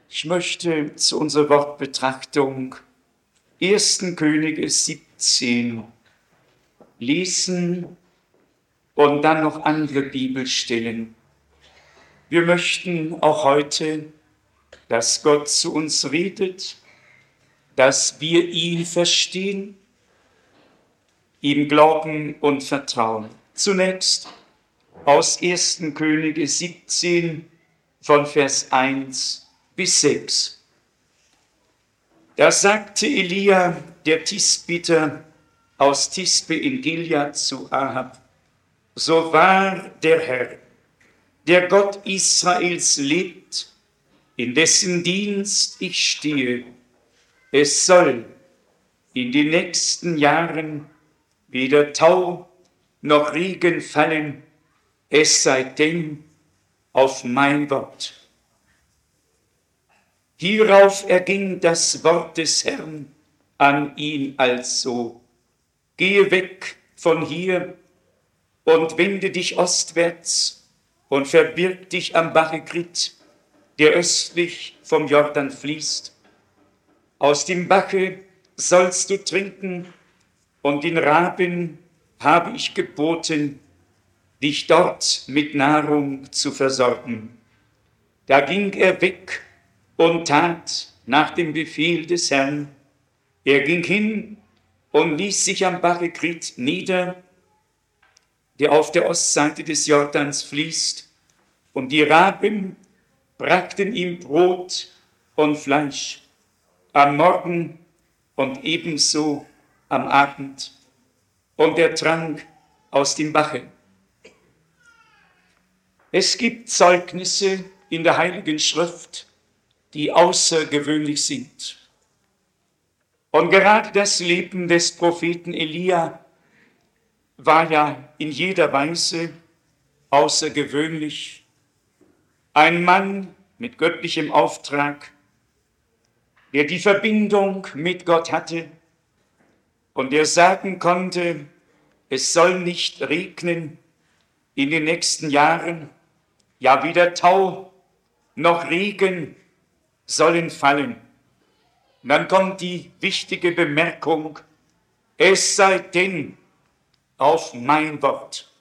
Ich möchte zu unserer Wortbetrachtung 1. Könige 17 lesen und dann noch andere Bibelstellen. Wir möchten auch heute, dass Gott zu uns redet, dass wir ihn verstehen, ihm glauben und vertrauen. Zunächst aus 1. Könige 17 von Vers 1 bis 6. Da sagte Elia, der Tisbiter aus Tisbe in Gilead, zu Ahab: So wahr der Herr, der Gott Israels lebt, in dessen Dienst ich stehe, es soll in den nächsten Jahren weder Tau noch Regen fallen, es sei denn auf mein Wort. Hierauf erging das Wort des Herrn an ihn also: Gehe weg von hier und wende dich ostwärts und verbirg dich am Bache Krit, der östlich vom Jordan fließt. Aus dem Bache sollst du trinken, und den Raben habe ich geboten, dich dort mit Nahrung zu versorgen. Da ging er weg und tat nach dem Befehl des Herrn. Er ging hin und ließ sich am Bache Krit nieder, der auf der Ostseite des Jordans fließt, und die Raben brachten ihm Brot und Fleisch am Morgen und ebenso am Abend, und er trank aus dem Bache. Es gibt Zeugnisse in der Heiligen Schrift, die außergewöhnlich sind. Und gerade das Leben des Propheten Elia war ja in jeder Weise außergewöhnlich. Ein Mann mit göttlichem Auftrag, der die Verbindung mit Gott hatte und der sagen konnte, es soll nicht regnen in den nächsten Jahren, ja weder Tau noch Regen sollen fallen. Und dann kommt die wichtige Bemerkung: Es sei denn auf mein Wort.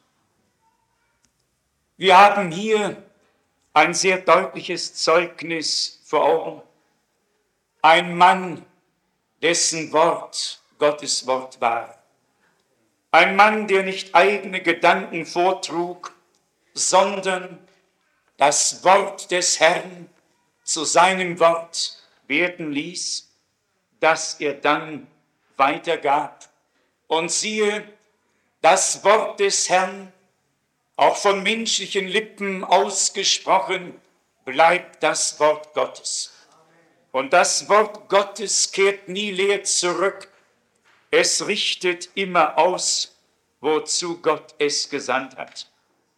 Wir haben hier ein sehr deutliches Zeugnis vor Augen. Ein Mann, dessen Wort Gottes Wort war. Ein Mann, der nicht eigene Gedanken vortrug, sondern das Wort des Herrn zu seinem Wort werden ließ, das er dann weitergab. Und siehe, das Wort des Herrn, auch von menschlichen Lippen ausgesprochen, bleibt das Wort Gottes. Und das Wort Gottes kehrt nie leer zurück. Es richtet immer aus, wozu Gott es gesandt hat.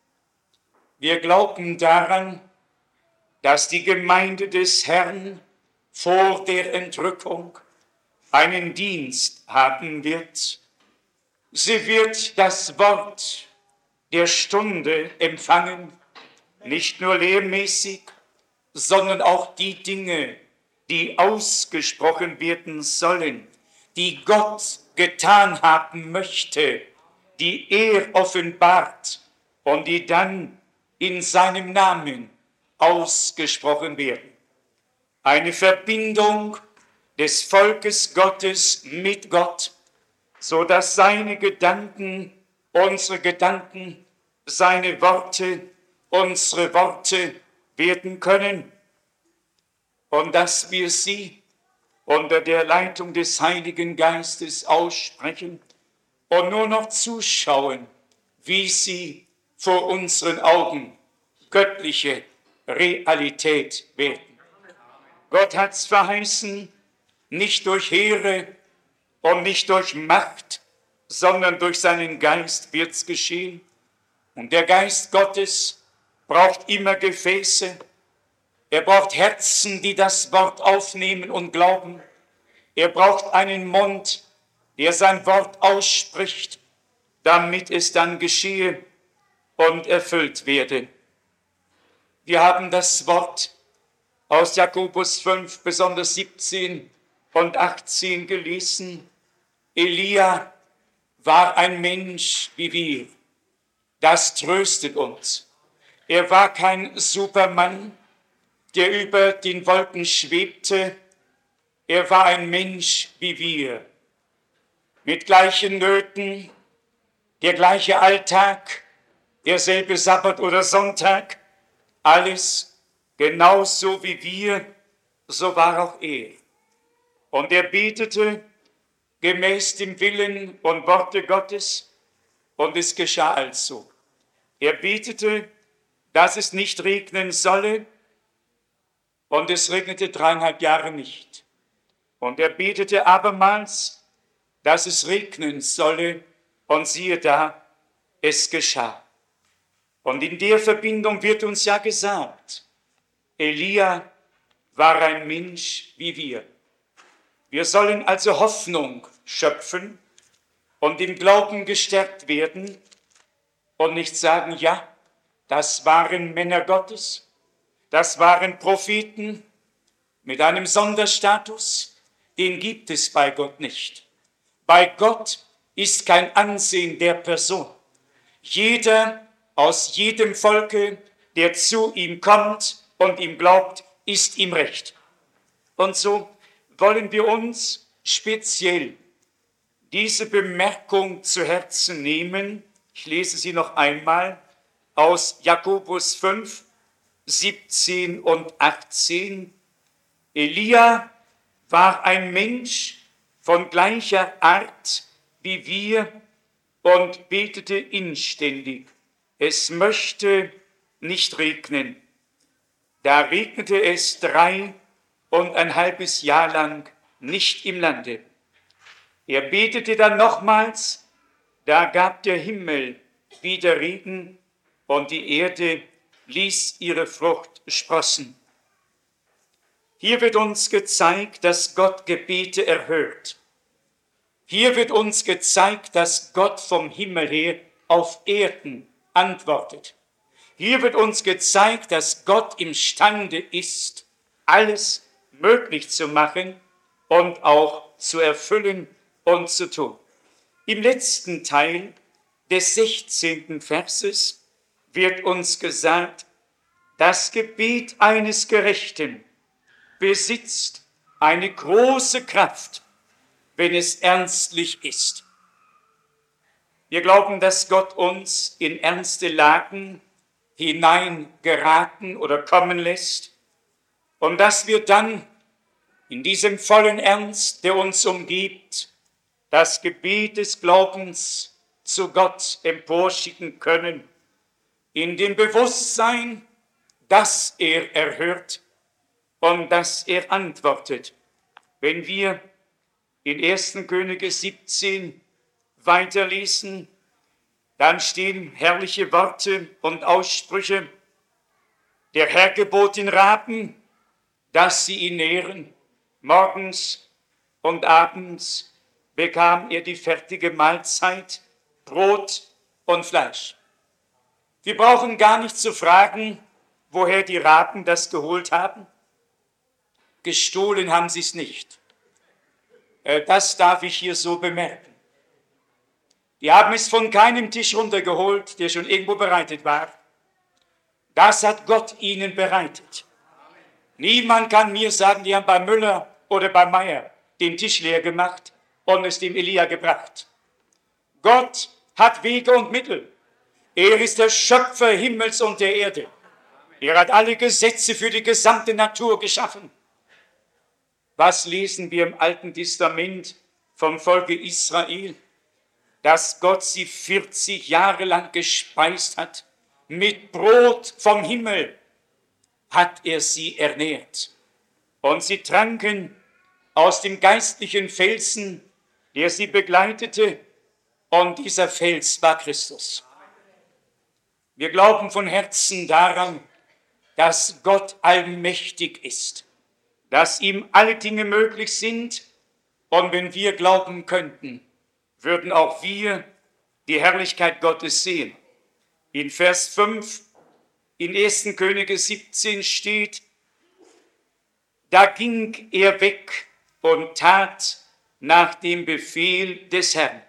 Wir glauben daran, dass die Gemeinde des Herrn vor der Entrückung einen Dienst haben wird. Sie wird das Wort der Stunde empfangen, nicht nur lehrmäßig, sondern auch die Dinge, die ausgesprochen werden sollen, die Gott getan haben möchte, die er offenbart und die dann in seinem Namen ausgesprochen werden. Eine Verbindung des Volkes Gottes mit Gott, so dass seine Gedanken unsere Gedanken, seine Worte unsere Worte werden können und dass wir sie unter der Leitung des Heiligen Geistes aussprechen und nur noch zuschauen, wie sie vor unseren Augen göttliche Realität werden. Gott hat's verheißen, nicht durch Heere und nicht durch Macht, sondern durch seinen Geist wird's geschehen. Und der Geist Gottes braucht immer Gefäße. Er braucht Herzen, die das Wort aufnehmen und glauben. Er braucht einen Mund, der sein Wort ausspricht, damit es dann geschehe und erfüllt werde. Wir haben das Wort aus Jakobus 5, besonders 17 und 18 gelesen. Elia war ein Mensch wie wir. Das tröstet uns. Er war kein Supermann, der über den Wolken schwebte. Er war ein Mensch wie wir, mit gleichen Nöten, der gleiche Alltag, derselbe Sabbat oder Sonntag, alles genauso wie wir, so war auch er. Und er betete gemäß dem Willen und Worte Gottes, und es geschah also. Er betete, dass es nicht regnen solle, und es regnete 3,5 Jahre nicht. Und er betete abermals, dass es regnen solle, und siehe da, es geschah. Und in der Verbindung wird uns ja gesagt, Elia war ein Mensch wie wir. Wir sollen also Hoffnung schöpfen und im Glauben gestärkt werden und nicht sagen, ja, das waren Männer Gottes, das waren Propheten mit einem Sonderstatus, den gibt es bei Gott nicht. Bei Gott ist kein Ansehen der Person. Jeder aus jedem Volke, der zu ihm kommt und ihm glaubt, ist ihm recht. Und so wollen wir uns speziell diese Bemerkung zu Herzen nehmen. Ich lese sie noch einmal aus Jakobus 5, 17 und 18. Elia war ein Mensch von gleicher Art wie wir und betete inständig, es möchte nicht regnen. Da regnete es 3,5 Jahre lang nicht im Lande. Er betete dann nochmals, da gab der Himmel wieder Regen und die Erde ließ ihre Frucht sprossen. Hier wird uns gezeigt, dass Gott Gebete erhört. Hier wird uns gezeigt, dass Gott vom Himmel her auf Erden antwortet. Hier wird uns gezeigt, dass Gott imstande ist, alles möglich zu machen und auch zu erfüllen und zu tun. Im letzten Teil des 16. Verses wird uns gesagt, das Gebet eines Gerechten besitzt eine große Kraft, wenn es ernstlich ist. Wir glauben, dass Gott uns in ernste Lagen hineingeraten oder kommen lässt und dass wir dann in diesem vollen Ernst, der uns umgibt, das Gebet des Glaubens zu Gott emporschicken können, in dem Bewusstsein, dass er erhört und dass er antwortet. Wenn wir in 1. Könige 17 weiterlesen, dann stehen herrliche Worte und Aussprüche. Der Herr gebot den Raben, dass sie ihn nähren. Morgens und abends bekam er die fertige Mahlzeit, Brot und Fleisch. Wir brauchen gar nicht zu fragen, woher die Raben das geholt haben. Gestohlen haben sie es nicht. Das darf ich hier so bemerken. Die haben es von keinem Tisch runtergeholt, der schon irgendwo bereitet war. Das hat Gott ihnen bereitet. Niemand kann mir sagen, die haben bei Müller oder bei Meier den Tisch leer gemacht und es dem Elia gebracht. Gott hat Wege und Mittel. Er ist der Schöpfer Himmels und der Erde. Er hat alle Gesetze für die gesamte Natur geschaffen. Was lesen wir im Alten Testament vom Volke Israel? Dass Gott sie 40 Jahre lang gespeist hat. Mit Brot vom Himmel hat er sie ernährt. Und sie tranken aus dem geistlichen Felsen, der sie begleitete. Und dieser Fels war Christus. Wir glauben von Herzen daran, dass Gott allmächtig ist, dass ihm alle Dinge möglich sind. Und wenn wir glauben könnten, würden auch wir die Herrlichkeit Gottes sehen. In Vers 5 in 1. Könige 17 steht, da ging er weg und tat nach dem Befehl des Herrn.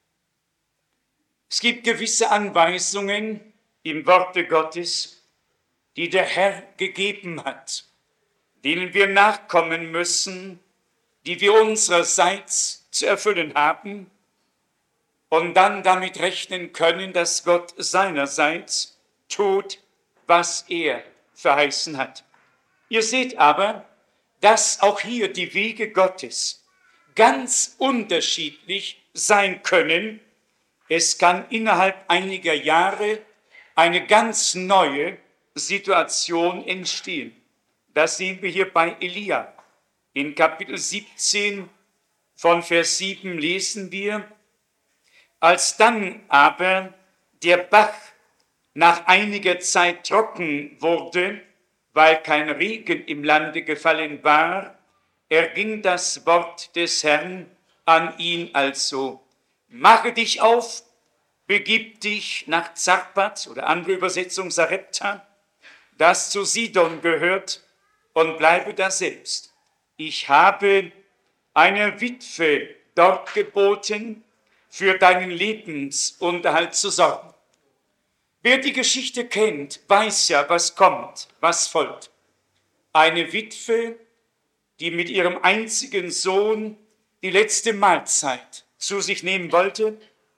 Es gibt gewisse Anweisungen im Worte Gottes, die der Herr gegeben hat, denen wir nachkommen müssen, die wir unsererseits zu erfüllen haben und dann damit rechnen können, dass Gott seinerseits tut, was er verheißen hat. Ihr seht aber, dass auch hier die Wege Gottes ganz unterschiedlich sein können. Es kann innerhalb einiger Jahre eine ganz neue Situation entstehen. Das sehen wir hier bei Elia. In Kapitel 17 von Vers 7 lesen wir: Als dann aber der Bach nach einiger Zeit trocken wurde, weil kein Regen im Lande gefallen war, erging das Wort des Herrn an ihn also: Mache dich auf, begib dich nach Zarpat, oder andere Übersetzung Sarepta, das zu Sidon gehört, und bleibe da selbst. Ich habe einer Witwe dort geboten, für deinen Lebensunterhalt zu sorgen. Wer die Geschichte kennt, weiß ja, was kommt, was folgt. Eine Witwe, die mit ihrem einzigen Sohn die letzte Mahlzeit zu sich nehmen wollte.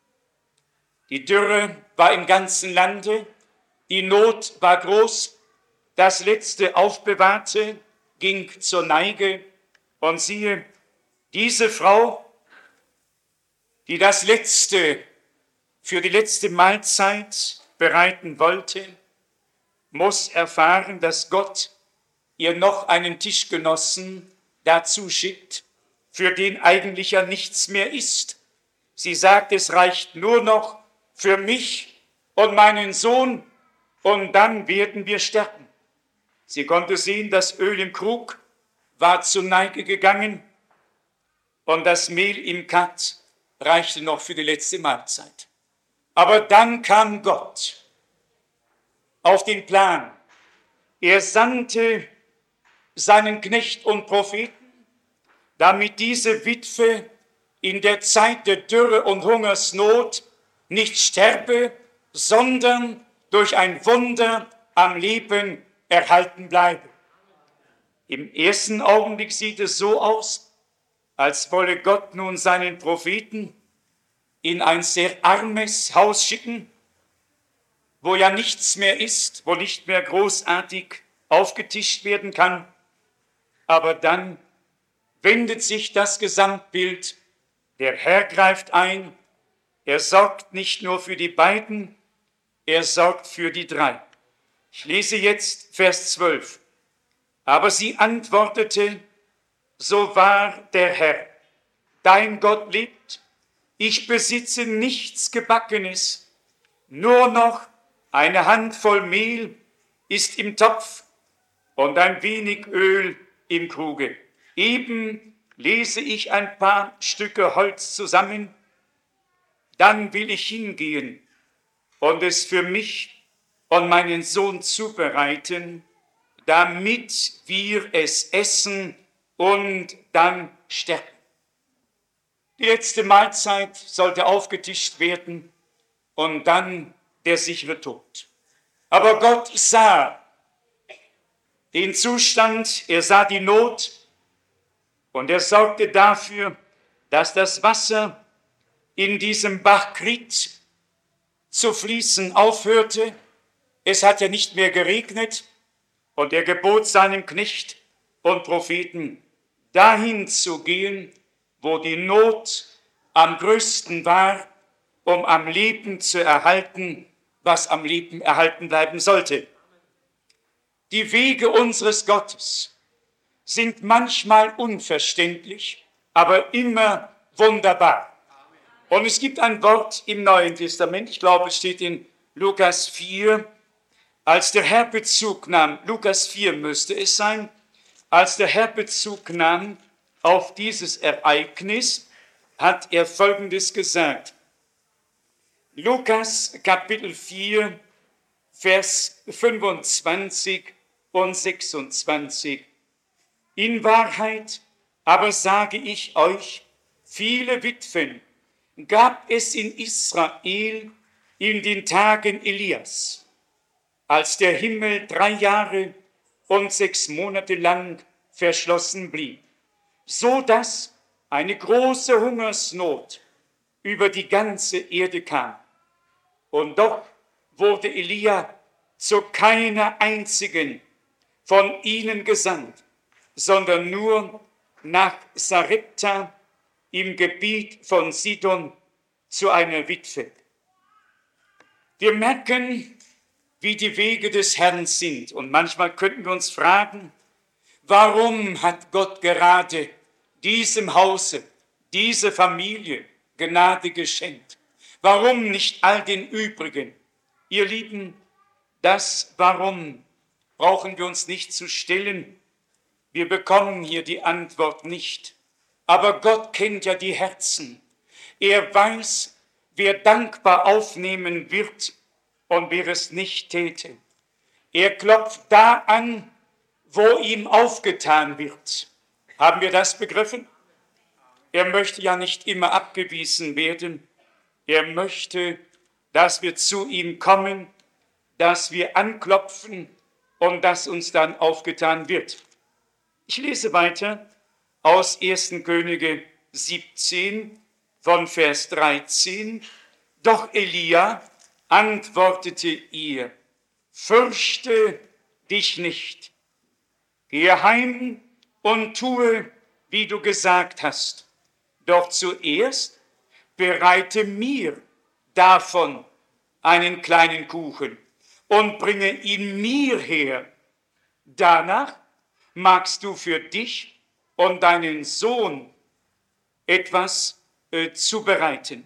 Die Dürre war im ganzen Lande, die Not war groß, das letzte Aufbewahrte ging zur Neige. Und siehe, diese Frau, die das Letzte für die letzte Mahlzeit bereiten wollte, muss erfahren, dass Gott ihr noch einen Tischgenossen dazu schickt, für den eigentlich ja nichts mehr ist. Sie sagt, es reicht nur noch für mich und meinen Sohn, und dann werden wir sterben. Sie konnte sehen, das Öl im Krug war zur Neige gegangen und das Mehl im Kat reichte noch für die letzte Mahlzeit. Aber dann kam Gott auf den Plan. Er sandte seinen Knecht und Propheten, damit diese Witwe in der Zeit der Dürre und Hungersnot nicht sterbe, sondern durch ein Wunder am Leben erhalten bleibe. Im ersten Augenblick sieht es so aus, als wolle Gott nun seinen Propheten in ein sehr armes Haus schicken, wo ja nichts mehr ist, wo nicht mehr großartig aufgetischt werden kann. Aber dann wendet sich das Gesamtbild. Der Herr greift ein. Er sorgt nicht nur für die beiden, er sorgt für die drei. Ich lese jetzt Vers 12. Aber sie antwortete: So wahr der Herr, dein Gott lebt, ich besitze nichts Gebackenes, nur noch eine Handvoll Mehl ist im Topf und ein wenig Öl im Kruge. Eben lese ich ein paar Stücke Holz zusammen, dann will ich hingehen und es für mich und meinen Sohn zubereiten, damit wir es essen und dann sterben. Die letzte Mahlzeit sollte aufgetischt werden und dann der sichere Tod. Aber Gott sah den Zustand, er sah die Not und er sorgte dafür, dass das Wasser in diesem Bach Krit zu fließen aufhörte. Es hat ja nicht mehr geregnet und er gebot seinem Knecht und Propheten, dahin zu gehen, wo die Not am größten war, um am Leben zu erhalten, was am Leben erhalten bleiben sollte. Die Wege unseres Gottes sind manchmal unverständlich, aber immer wunderbar. Und es gibt ein Wort im Neuen Testament, ich glaube, es steht in Lukas 4, als der Herr Bezug nahm, Lukas 4 müsste es sein, als der Herr Bezug nahm auf dieses Ereignis, hat er Folgendes gesagt. Lukas Kapitel 4, Vers 25 und 26. In Wahrheit aber sage ich euch, viele Witwen gab es in Israel in den Tagen Elias, als der Himmel 3 Jahre und 6 Monate lang verschlossen blieb, so dass eine große Hungersnot über die ganze Erde kam. Und doch wurde Elia zu keiner einzigen von ihnen gesandt, sondern nur nach Sarepta im Gebiet von Sidon zu einer Witwe. Wir merken, wie die Wege des Herrn sind. Und manchmal könnten wir uns fragen, warum hat Gott gerade diesem Hause, dieser Familie Gnade geschenkt? Warum nicht all den übrigen? Ihr Lieben, das Warum brauchen wir uns nicht zu stellen. Wir bekommen hier die Antwort nicht. Aber Gott kennt ja die Herzen. Er weiß, wer dankbar aufnehmen wird und wer es nicht täte. Er klopft da an, wo ihm aufgetan wird. Haben wir das begriffen? Er möchte ja nicht immer abgewiesen werden. Er möchte, dass wir zu ihm kommen, dass wir anklopfen und dass uns dann aufgetan wird. Ich lese weiter aus 1. Könige 17 von Vers 13. Doch Elia antwortete ihr, fürchte dich nicht. Gehe heim und tue, wie du gesagt hast. Doch zuerst bereite mir davon einen kleinen Kuchen und bringe ihn mir her. Danach magst du für dich und deinen Sohn etwas zubereiten.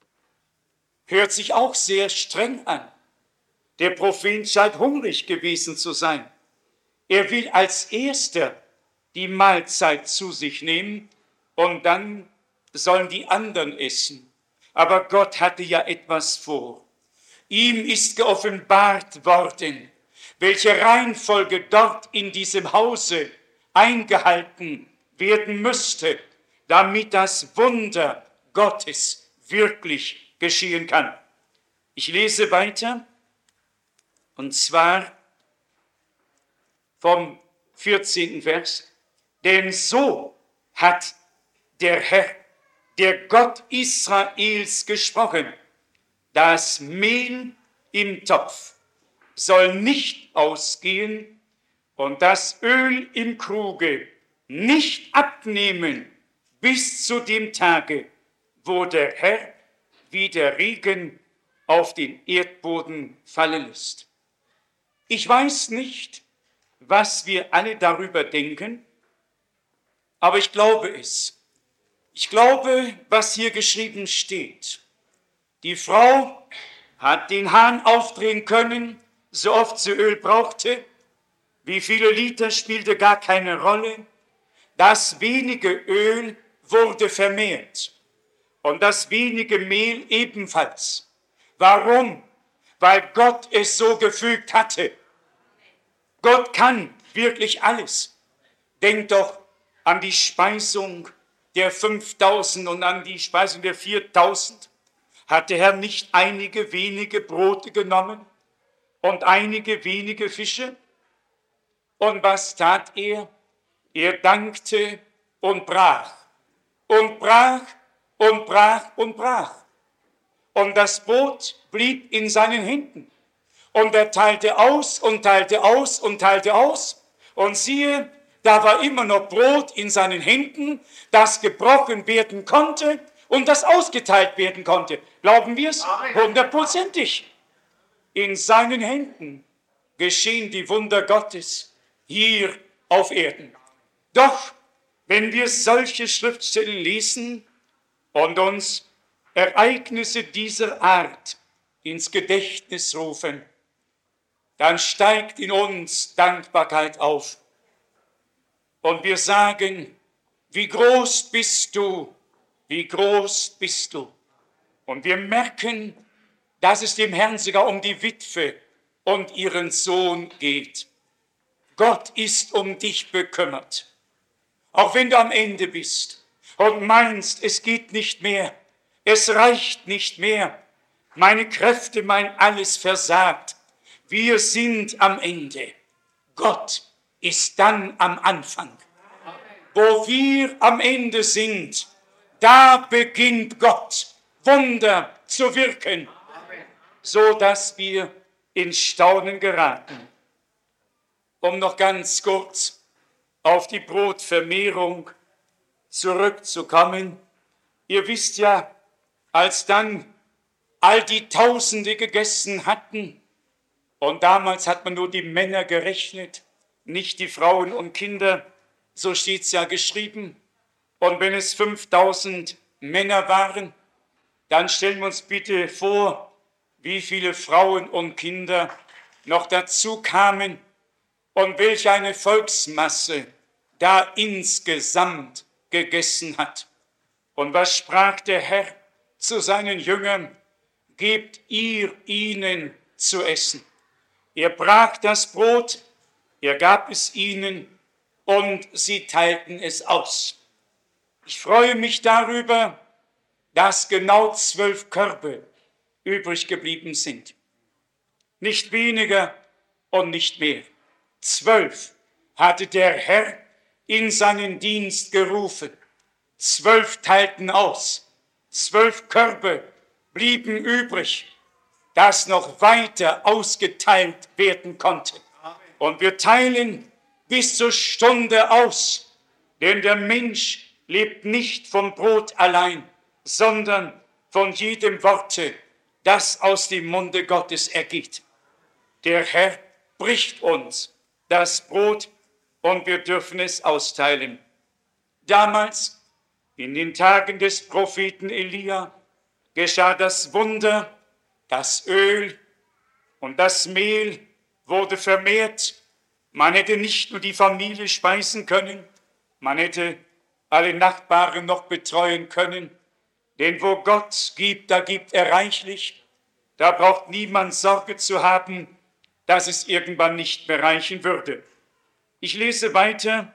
Hört sich auch sehr streng an. Der Prophet scheint hungrig gewesen zu sein. Er will als Erster die Mahlzeit zu sich nehmen und dann sollen die anderen essen. Aber Gott hatte ja etwas vor. Ihm ist geoffenbart worden, welche Reihenfolge dort in diesem Hause eingehalten werden müsste, damit das Wunder Gottes wirklich geschehen kann. Ich lese weiter, und zwar vom 14. Vers. Denn so hat der Herr, der Gott Israels, gesprochen: Das Mehl im Topf soll nicht ausgehen und das Öl im Kruge nicht abnehmen bis zu dem Tage, wo der Herr wieder Regen auf den Erdboden fallen lässt. Ich weiß nicht, was wir alle darüber denken, aber ich glaube es. Ich glaube, was hier geschrieben steht. Die Frau hat den Hahn aufdrehen können, so oft sie Öl brauchte. Wie viele Liter spielte gar keine Rolle. Das wenige Öl wurde vermehrt und das wenige Mehl ebenfalls. Warum? Weil Gott es so gefügt hatte. Gott kann wirklich alles. Denkt doch an die Speisung der 5.000 und an die Speisung der 4.000. Hat der Herr nicht einige wenige Brote genommen und einige wenige Fische? Und was tat er? Er dankte und brach und brach und brach und brach. Und das Brot blieb in seinen Händen. Und er teilte aus und teilte aus und teilte aus. Und siehe, da war immer noch Brot in seinen Händen, das gebrochen werden konnte und das ausgeteilt werden konnte. Glauben wir es? 100%. In seinen Händen geschehen die Wunder Gottes hier auf Erden. Doch, wenn wir solche Schriftstellen lesen und uns Ereignisse dieser Art ins Gedächtnis rufen, dann steigt in uns Dankbarkeit auf. Und wir sagen, wie groß bist du, wie groß bist du. Und wir merken, dass es dem Herrn sogar um die Witwe und ihren Sohn geht. Gott ist um dich bekümmert. Auch wenn du am Ende bist und meinst, es geht nicht mehr, es reicht nicht mehr, meine Kräfte, mein alles versagt. Wir sind am Ende. Gott ist dann am Anfang. Wo wir am Ende sind, da beginnt Gott Wunder zu wirken, so dass wir in Staunen geraten. Um noch ganz kurz auf die Brotvermehrung zurückzukommen. Ihr wisst ja, als dann all die Tausende gegessen hatten, und damals hat man nur die Männer gerechnet, nicht die Frauen und Kinder, so steht es ja geschrieben. Und wenn es 5000 Männer waren, dann stellen wir uns bitte vor, wie viele Frauen und Kinder noch dazu kamen und welch eine Volksmasse da insgesamt gegessen hat. Und was sprach der Herr zu seinen Jüngern? Gebt ihr ihnen zu essen. Er brach das Brot, er gab es ihnen und sie teilten es aus. Ich freue mich darüber, dass genau 12 Körbe übrig geblieben sind. Nicht weniger und nicht mehr. 12 hatte der Herr in seinen Dienst gerufen. 12 teilten aus. 12 Körbe blieben übrig, das noch weiter ausgeteilt werden konnte. Und wir teilen bis zur Stunde aus, denn der Mensch lebt nicht vom Brot allein, sondern von jedem Worte, das aus dem Munde Gottes ergeht. Der Herr bricht uns das Brot und wir dürfen es austeilen. Damals, in den Tagen des Propheten Elia, geschah das Wunder, das Öl und das Mehl wurde vermehrt. Man hätte nicht nur die Familie speisen können, man hätte alle Nachbarn noch betreuen können. Denn wo Gott gibt, da gibt er reichlich. Da braucht niemand Sorge zu haben, dass es irgendwann nicht mehr reichen würde. Ich lese weiter.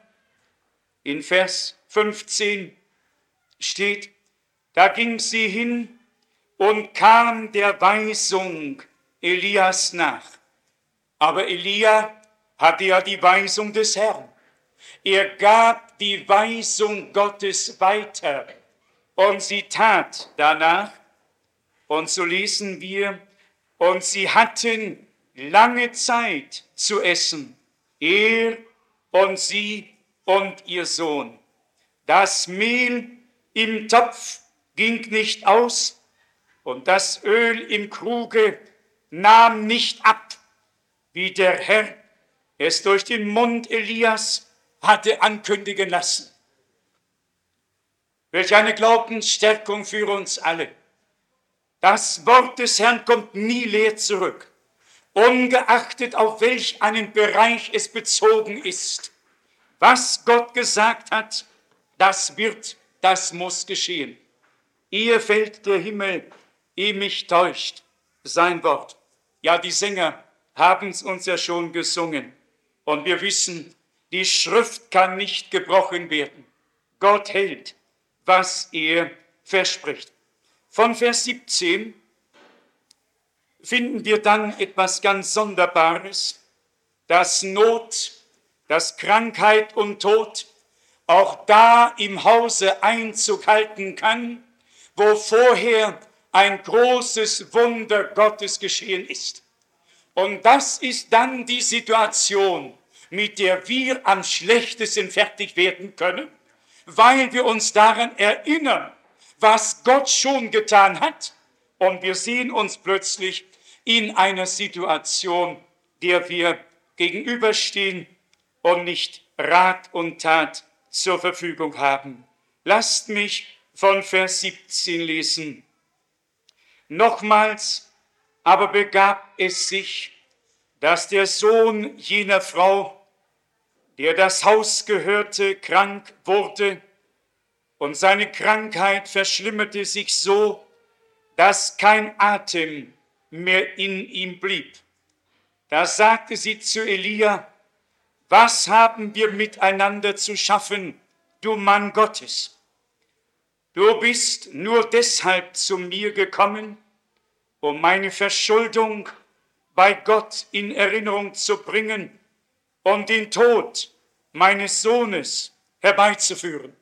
In Vers 15 steht, da ging sie hin und kam der Weisung Elias nach. Aber Elia hatte ja die Weisung des Herrn. Er gab die Weisung Gottes weiter und sie tat danach. Und so lesen wir, und sie hatten lange Zeit zu essen, er und sie und ihr Sohn. Das Mehl im Topf ging nicht aus und das Öl im Kruge nahm nicht ab, wie der Herr es durch den Mund Elias hatte ankündigen lassen. Welch eine Glaubensstärkung für uns alle. Das Wort des Herrn kommt nie leer zurück, ungeachtet auf welch einen Bereich es bezogen ist. Was Gott gesagt hat, das wird, das muss geschehen. Ehe fällt der Himmel, ehe mich täuscht sein Wort. Ja, die Sänger haben es uns ja schon gesungen. Und wir wissen, die Schrift kann nicht gebrochen werden. Gott hält, was er verspricht. Von Vers 17 finden wir dann etwas ganz Sonderbares, dass Not, dass Krankheit und Tod auch da im Hause Einzug halten kann, wo vorher ein großes Wunder Gottes geschehen ist. Und das ist dann die Situation, mit der wir am schlechtesten fertig werden können, weil wir uns daran erinnern, was Gott schon getan hat. Und wir sehen uns plötzlich in einer Situation, der wir gegenüberstehen und nicht Rat und Tat zur Verfügung haben. Lasst mich von Vers 17 lesen. Nochmals aber begab es sich, dass der Sohn jener Frau, der das Haus gehörte, krank wurde, und seine Krankheit verschlimmerte sich so, dass kein Atem mehr in ihm blieb. Da sagte sie zu Elia, was haben wir miteinander zu schaffen, du Mann Gottes, du bist nur deshalb zu mir gekommen, um meine Verschuldung bei Gott in Erinnerung zu bringen und den Tod meines Sohnes herbeizuführen.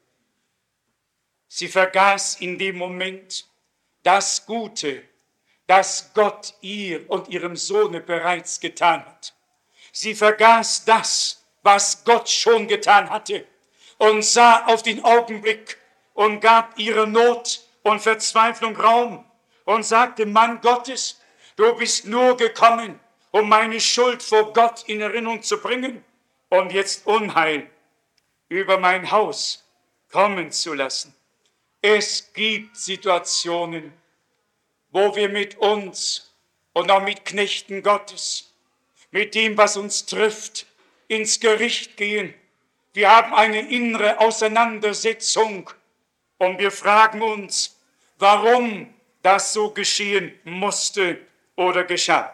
Sie vergaß in dem Moment das Gute, das Gott ihr und ihrem Sohne bereits getan hat. Sie vergaß das, was Gott schon getan hatte, und sah auf den Augenblick und gab ihrer Not und Verzweiflung Raum und sagte, Mann Gottes, du bist nur gekommen, um meine Schuld vor Gott in Erinnerung zu bringen und jetzt Unheil über mein Haus kommen zu lassen. Es gibt Situationen, wo wir mit uns und auch mit Knechten Gottes, mit dem, was uns trifft, ins Gericht gehen. Wir haben eine innere Auseinandersetzung und wir fragen uns, warum das so geschehen musste oder geschah.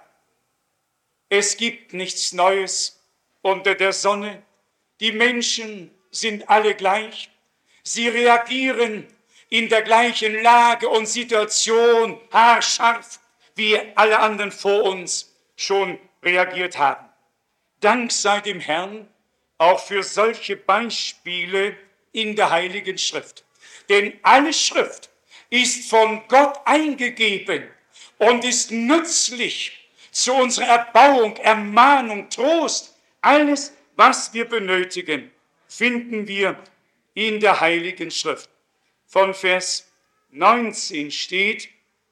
Es gibt nichts Neues unter der Sonne. Die Menschen sind alle gleich. Sie reagieren in der gleichen Lage und Situation haarscharf, wie alle anderen vor uns schon reagiert haben. Dank sei dem Herrn auch für solche Beispiele in der Heiligen Schrift. Denn alle Schrift ist von Gott eingegeben und ist nützlich zu unserer Erbauung, Ermahnung, Trost. Alles, was wir benötigen, finden wir in der Heiligen Schrift. Von Vers 19 steht,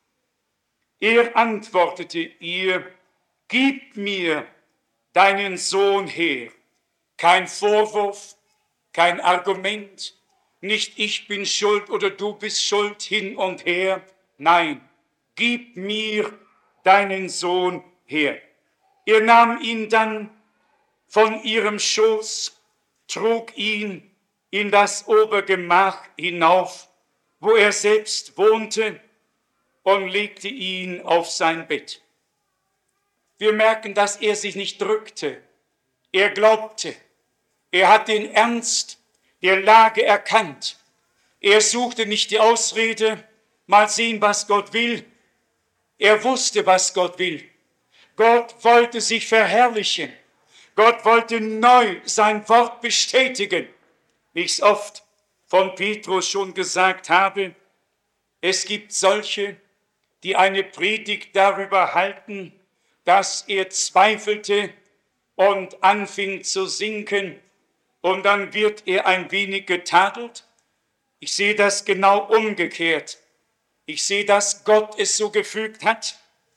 er antwortete ihr, gib mir deinen Sohn her. Kein Vorwurf, kein Argument, nicht ich bin schuld oder du bist schuld hin und her. Nein, gib mir deinen Sohn her. Er nahm ihn dann von ihrem Schoß, trug ihn in das Obergemach hinauf, wo er selbst wohnte, und legte ihn auf sein Bett. Wir merken, dass er sich nicht drückte. Er glaubte. Er hat den Ernst der Lage erkannt. Er suchte nicht die Ausrede, mal sehen, was Gott will. Er wusste, was Gott will. Gott wollte sich verherrlichen. Gott wollte neu sein Wort bestätigen. Wie ich es oft von Petrus schon gesagt habe, es gibt solche, die eine Predigt darüber halten, dass er zweifelte und anfing zu sinken und dann wird er ein wenig getadelt. Ich sehe das genau umgekehrt. Ich sehe, dass Gott es so gefügt hat,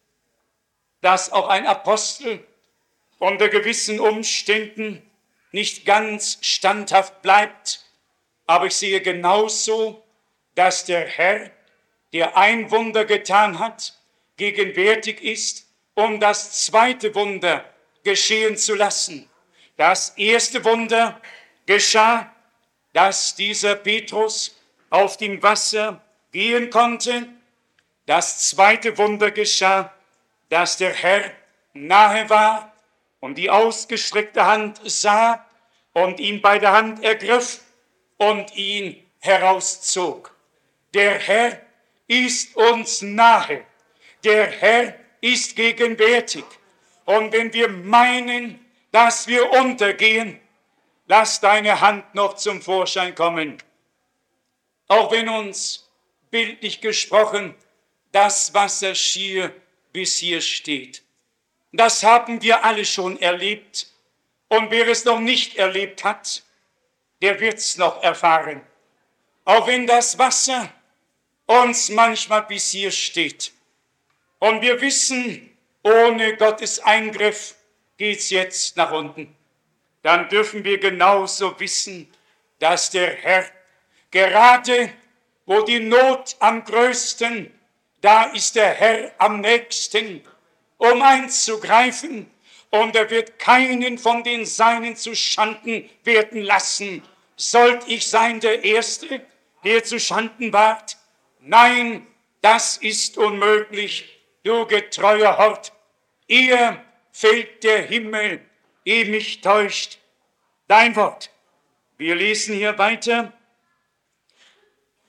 dass auch ein Apostel unter gewissen Umständen nicht ganz standhaft bleibt. Aber ich sehe genauso, dass der Herr, der ein Wunder getan hat, gegenwärtig ist, um das zweite Wunder geschehen zu lassen. Das erste Wunder geschah, dass dieser Petrus auf dem Wasser gehen konnte. Das zweite Wunder geschah, dass der Herr nahe war und die ausgestreckte Hand sah und ihn bei der Hand ergriff und ihn herauszog. Der Herr ist uns nahe. Der Herr ist gegenwärtig. Und wenn wir meinen, dass wir untergehen, lass deine Hand noch zum Vorschein kommen. Auch wenn uns, bildlich gesprochen, das Wasser schier bis hier steht. Das haben wir alle schon erlebt. Und wer es noch nicht erlebt hat, der wird es noch erfahren. Auch wenn das Wasser uns manchmal bis hier steht. Und wir wissen, ohne Gottes Eingriff geht's jetzt nach unten. Dann dürfen wir genauso wissen, dass der Herr gerade, wo die Not am größten, da ist der Herr am nächsten, um einzugreifen. Und er wird keinen von den Seinen zu Schanden werden lassen. Sollt ich sein der Erste, der zu Schanden ward? Nein, das ist unmöglich, du getreuer Hort. Eher fällt der Himmel, ehe mich täuscht dein Wort. Wir lesen hier weiter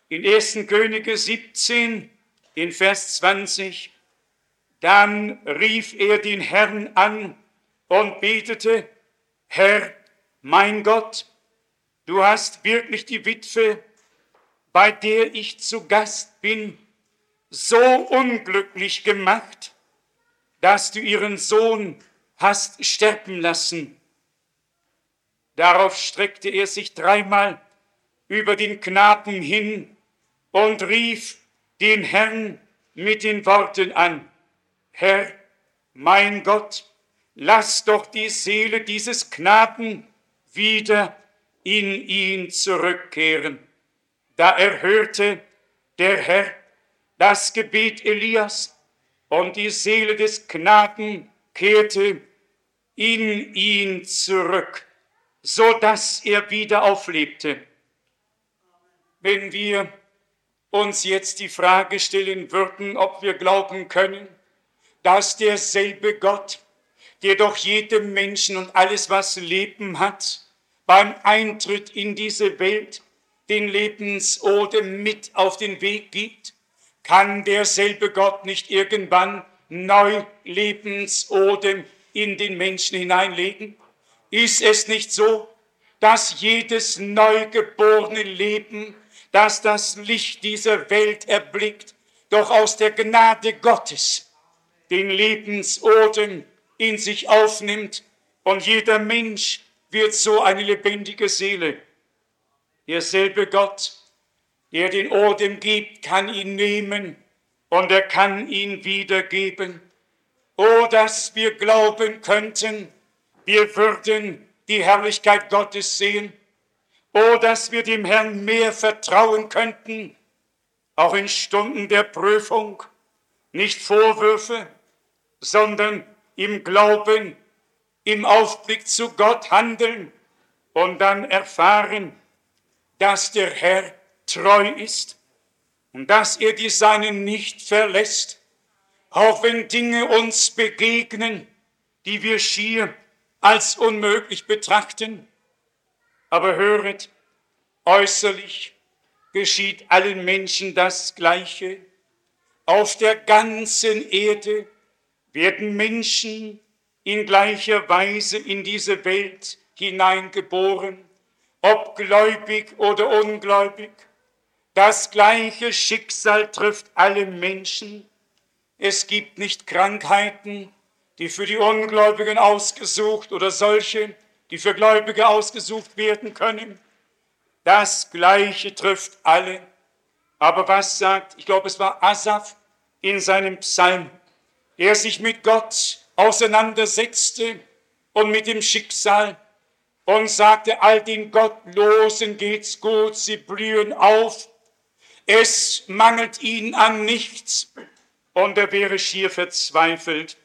In 1. Könige 17, in Vers 20, dann rief er den Herrn an und betete: Herr, mein Gott, du hast wirklich die Witwe, bei der ich zu Gast bin, so unglücklich gemacht, dass du ihren Sohn hast sterben lassen. Darauf streckte er sich dreimal über den Knaben hin und rief den Herrn mit den Worten an: Herr, mein Gott, lass doch die Seele dieses Knaben wieder in ihn zurückkehren. Da erhörte der Herr das Gebet Elias, und die Seele des Knaben kehrte in ihn zurück, so dass er wieder auflebte. Wenn wir uns jetzt die Frage stellen würden, ob wir glauben können, dass derselbe Gott, der doch jedem Menschen und alles, was Leben hat, beim Eintritt in diese Welt den Lebensodem mit auf den Weg gibt, kann derselbe Gott nicht irgendwann neu Lebensodem in den Menschen hineinlegen? Ist es nicht so, dass jedes neugeborene Leben, das das Licht dieser Welt erblickt, doch aus der Gnade Gottes den Lebensodem in sich aufnimmt, und jeder Mensch wird so eine lebendige Seele? Derselbe Gott, der den Odem gibt, kann ihn nehmen und er kann ihn wiedergeben. Oh, dass wir glauben könnten, wir würden die Herrlichkeit Gottes sehen. Oh, dass wir dem Herrn mehr vertrauen könnten, auch in Stunden der Prüfung. Nicht Vorwürfe, sondern im Glauben, im Aufblick zu Gott handeln und dann erfahren, dass der Herr treu ist und dass er die Seinen nicht verlässt, auch wenn Dinge uns begegnen, die wir schier als unmöglich betrachten. Aber höret, äußerlich geschieht allen Menschen das Gleiche. Auf der ganzen Erde werden Menschen in gleicher Weise in diese Welt hineingeboren, ob gläubig oder ungläubig. Das gleiche Schicksal trifft alle Menschen. Es gibt nicht Krankheiten, die für die Ungläubigen ausgesucht oder solche, die für Gläubige ausgesucht werden können. Das Gleiche trifft alle. Aber was sagt, ich glaube, es war Asaf in seinem Psalm, der sich mit Gott auseinandersetzte und mit dem Schicksal und sagte: All den Gottlosen geht's gut, sie blühen auf, es mangelt ihnen an nichts, und er wäre schier verzweifelt.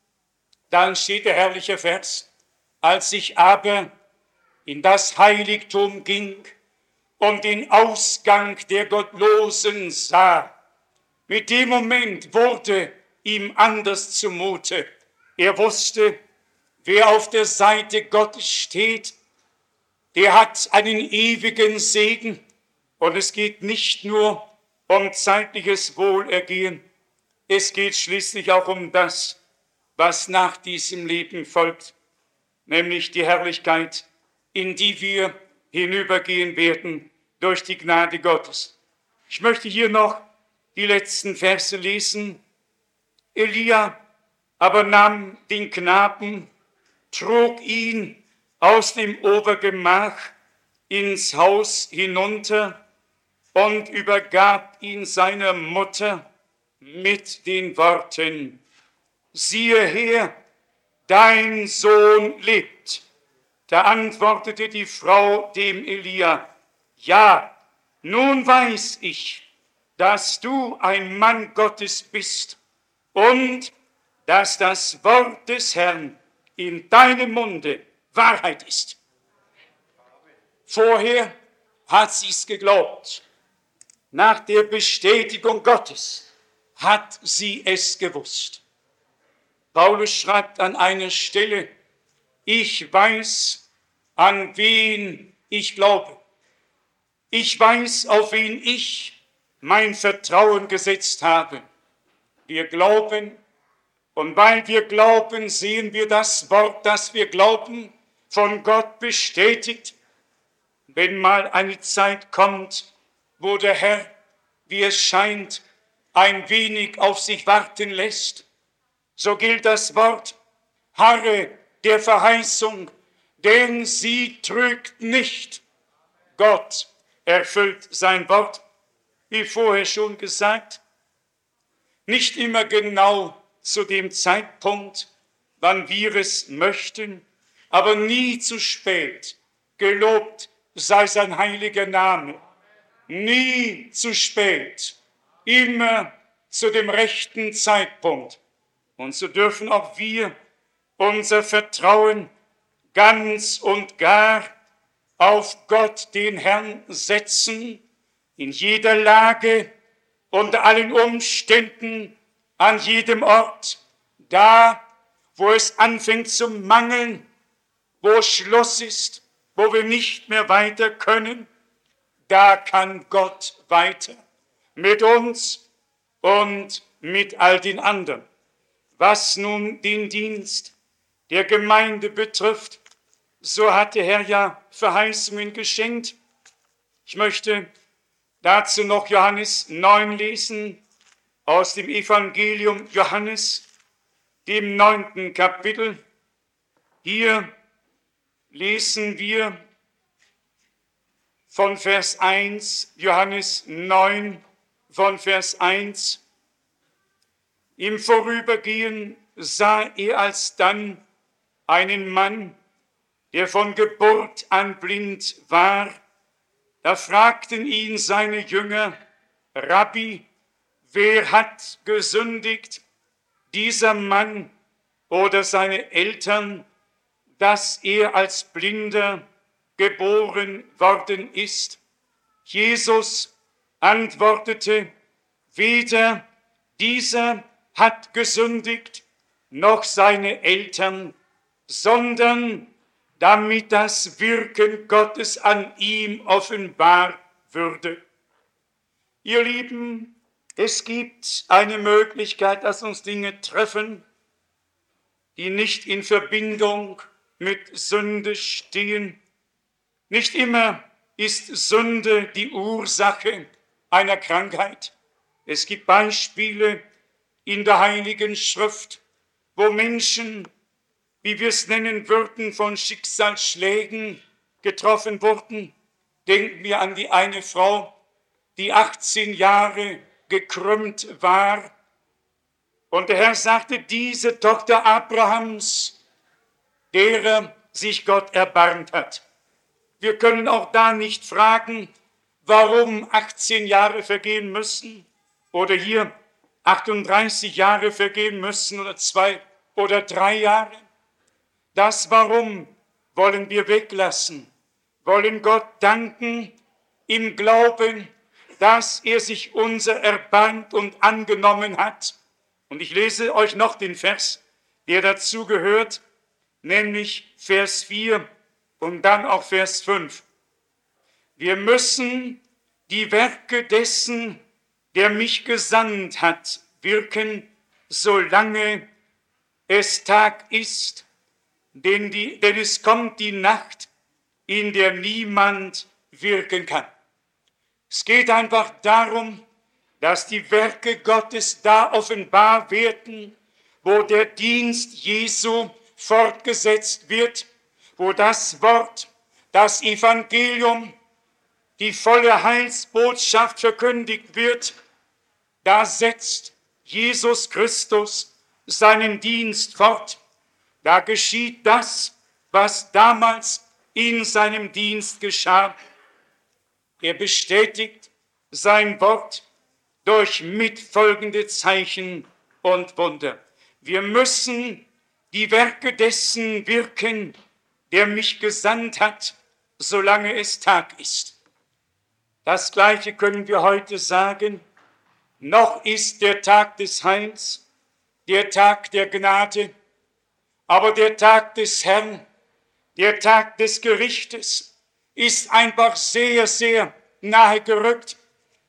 Dann steht der herrliche Vers: Als ich aber in das Heiligtum ging und den Ausgang der Gottlosen sah, mit dem Moment wurde ihm anders zumute. Er wusste, wer auf der Seite Gottes steht, der hat einen ewigen Segen, und es geht nicht nur um zeitliches Wohlergehen, es geht schließlich auch um das, was nach diesem Leben folgt, nämlich die Herrlichkeit, in die wir hinübergehen werden durch die Gnade Gottes. Ich möchte hier noch die letzten Verse lesen. Elia aber nahm den Knaben, trug ihn aus dem Obergemach ins Haus hinunter und übergab ihn seiner Mutter mit den Worten: Siehe her, dein Sohn lebt. Da antwortete die Frau dem Elia: Ja, nun weiß ich, dass du ein Mann Gottes bist und dass das Wort des Herrn in deinem Munde Wahrheit ist. Vorher hat sie es geglaubt. Nach der Bestätigung Gottes hat sie es gewusst. Paulus schreibt an einer Stelle: Ich weiß, an wen ich glaube. Ich weiß, auf wen ich mein Vertrauen gesetzt habe. Wir glauben, und weil wir glauben, sehen wir das Wort, das wir glauben, von Gott bestätigt. Wenn mal eine Zeit kommt, wo der Herr, wie es scheint, ein wenig auf sich warten lässt, so gilt das Wort: Harre der Verheißung, denn sie trügt nicht. Gott erfüllt sein Wort, wie vorher schon gesagt, nicht immer genau zu dem Zeitpunkt, wann wir es möchten, aber nie zu spät. Gelobt sei sein heiliger Name. Nie zu spät, immer zu dem rechten Zeitpunkt. Und so dürfen auch wir unser Vertrauen ganz und gar auf Gott, den Herrn, setzen, in jeder Lage, unter allen Umständen, an jedem Ort, da, wo es anfängt zu mangeln, wo Schluss ist, wo wir nicht mehr weiter können, da kann Gott weiter mit uns und mit all den anderen. Was nun den Dienst der Gemeinde betrifft, so hat der Herr ja Verheißungen geschenkt. Ich möchte dazu noch Johannes 9 lesen, aus dem Evangelium Johannes, dem 9. Kapitel. Hier lesen wir von Vers 1, Johannes 9, von Vers 1. Im Vorübergehen sah er alsdann einen Mann, der von Geburt an blind war. Da fragten ihn seine Jünger: Rabbi, wer hat gesündigt, dieser Mann oder seine Eltern, dass er als Blinder geboren worden ist? Jesus antwortete: Weder dieser hat gesündigt, noch seine Eltern, sondern damit das Wirken Gottes an ihm offenbar würde. Ihr Lieben, es gibt eine Möglichkeit, dass uns Dinge treffen, die nicht in Verbindung mit Sünde stehen. Nicht immer ist Sünde die Ursache einer Krankheit. Es gibt Beispiele in der Heiligen Schrift, wo Menschen, wie wir es nennen würden, von Schicksalsschlägen getroffen wurden. Denken wir an die eine Frau, die 18 Jahre gekrümmt war. Und der Herr sagte: diese Tochter Abrahams, derer sich Gott erbarmt hat. Wir können auch da nicht fragen, warum 18 Jahre vergehen müssen oder hier 38 Jahre vergehen müssen oder 2 oder 3 Jahre. Das Warum wollen wir weglassen, wollen Gott danken im Glauben, dass er sich unser erbarmt und angenommen hat. Und ich lese euch noch den Vers, der dazu gehört, nämlich Vers 4 und dann auch Vers 5. Wir müssen die Werke dessen, der mich gesandt hat, wirken, solange es Tag ist, denn es kommt die Nacht, in der niemand wirken kann. Es geht einfach darum, dass die Werke Gottes da offenbar werden, wo der Dienst Jesu fortgesetzt wird, wo das Wort, das Evangelium, die volle Heilsbotschaft verkündigt wird. Da setzt Jesus Christus seinen Dienst fort. Da geschieht das, was damals in seinem Dienst geschah. Er bestätigt sein Wort durch mitfolgende Zeichen und Wunder. Wir müssen die Werke dessen wirken, der mich gesandt hat, solange es Tag ist. Das Gleiche können wir heute sagen. Noch ist der Tag des Heils, der Tag der Gnade, aber der Tag des Herrn, der Tag des Gerichtes ist einfach sehr, sehr nahe gerückt.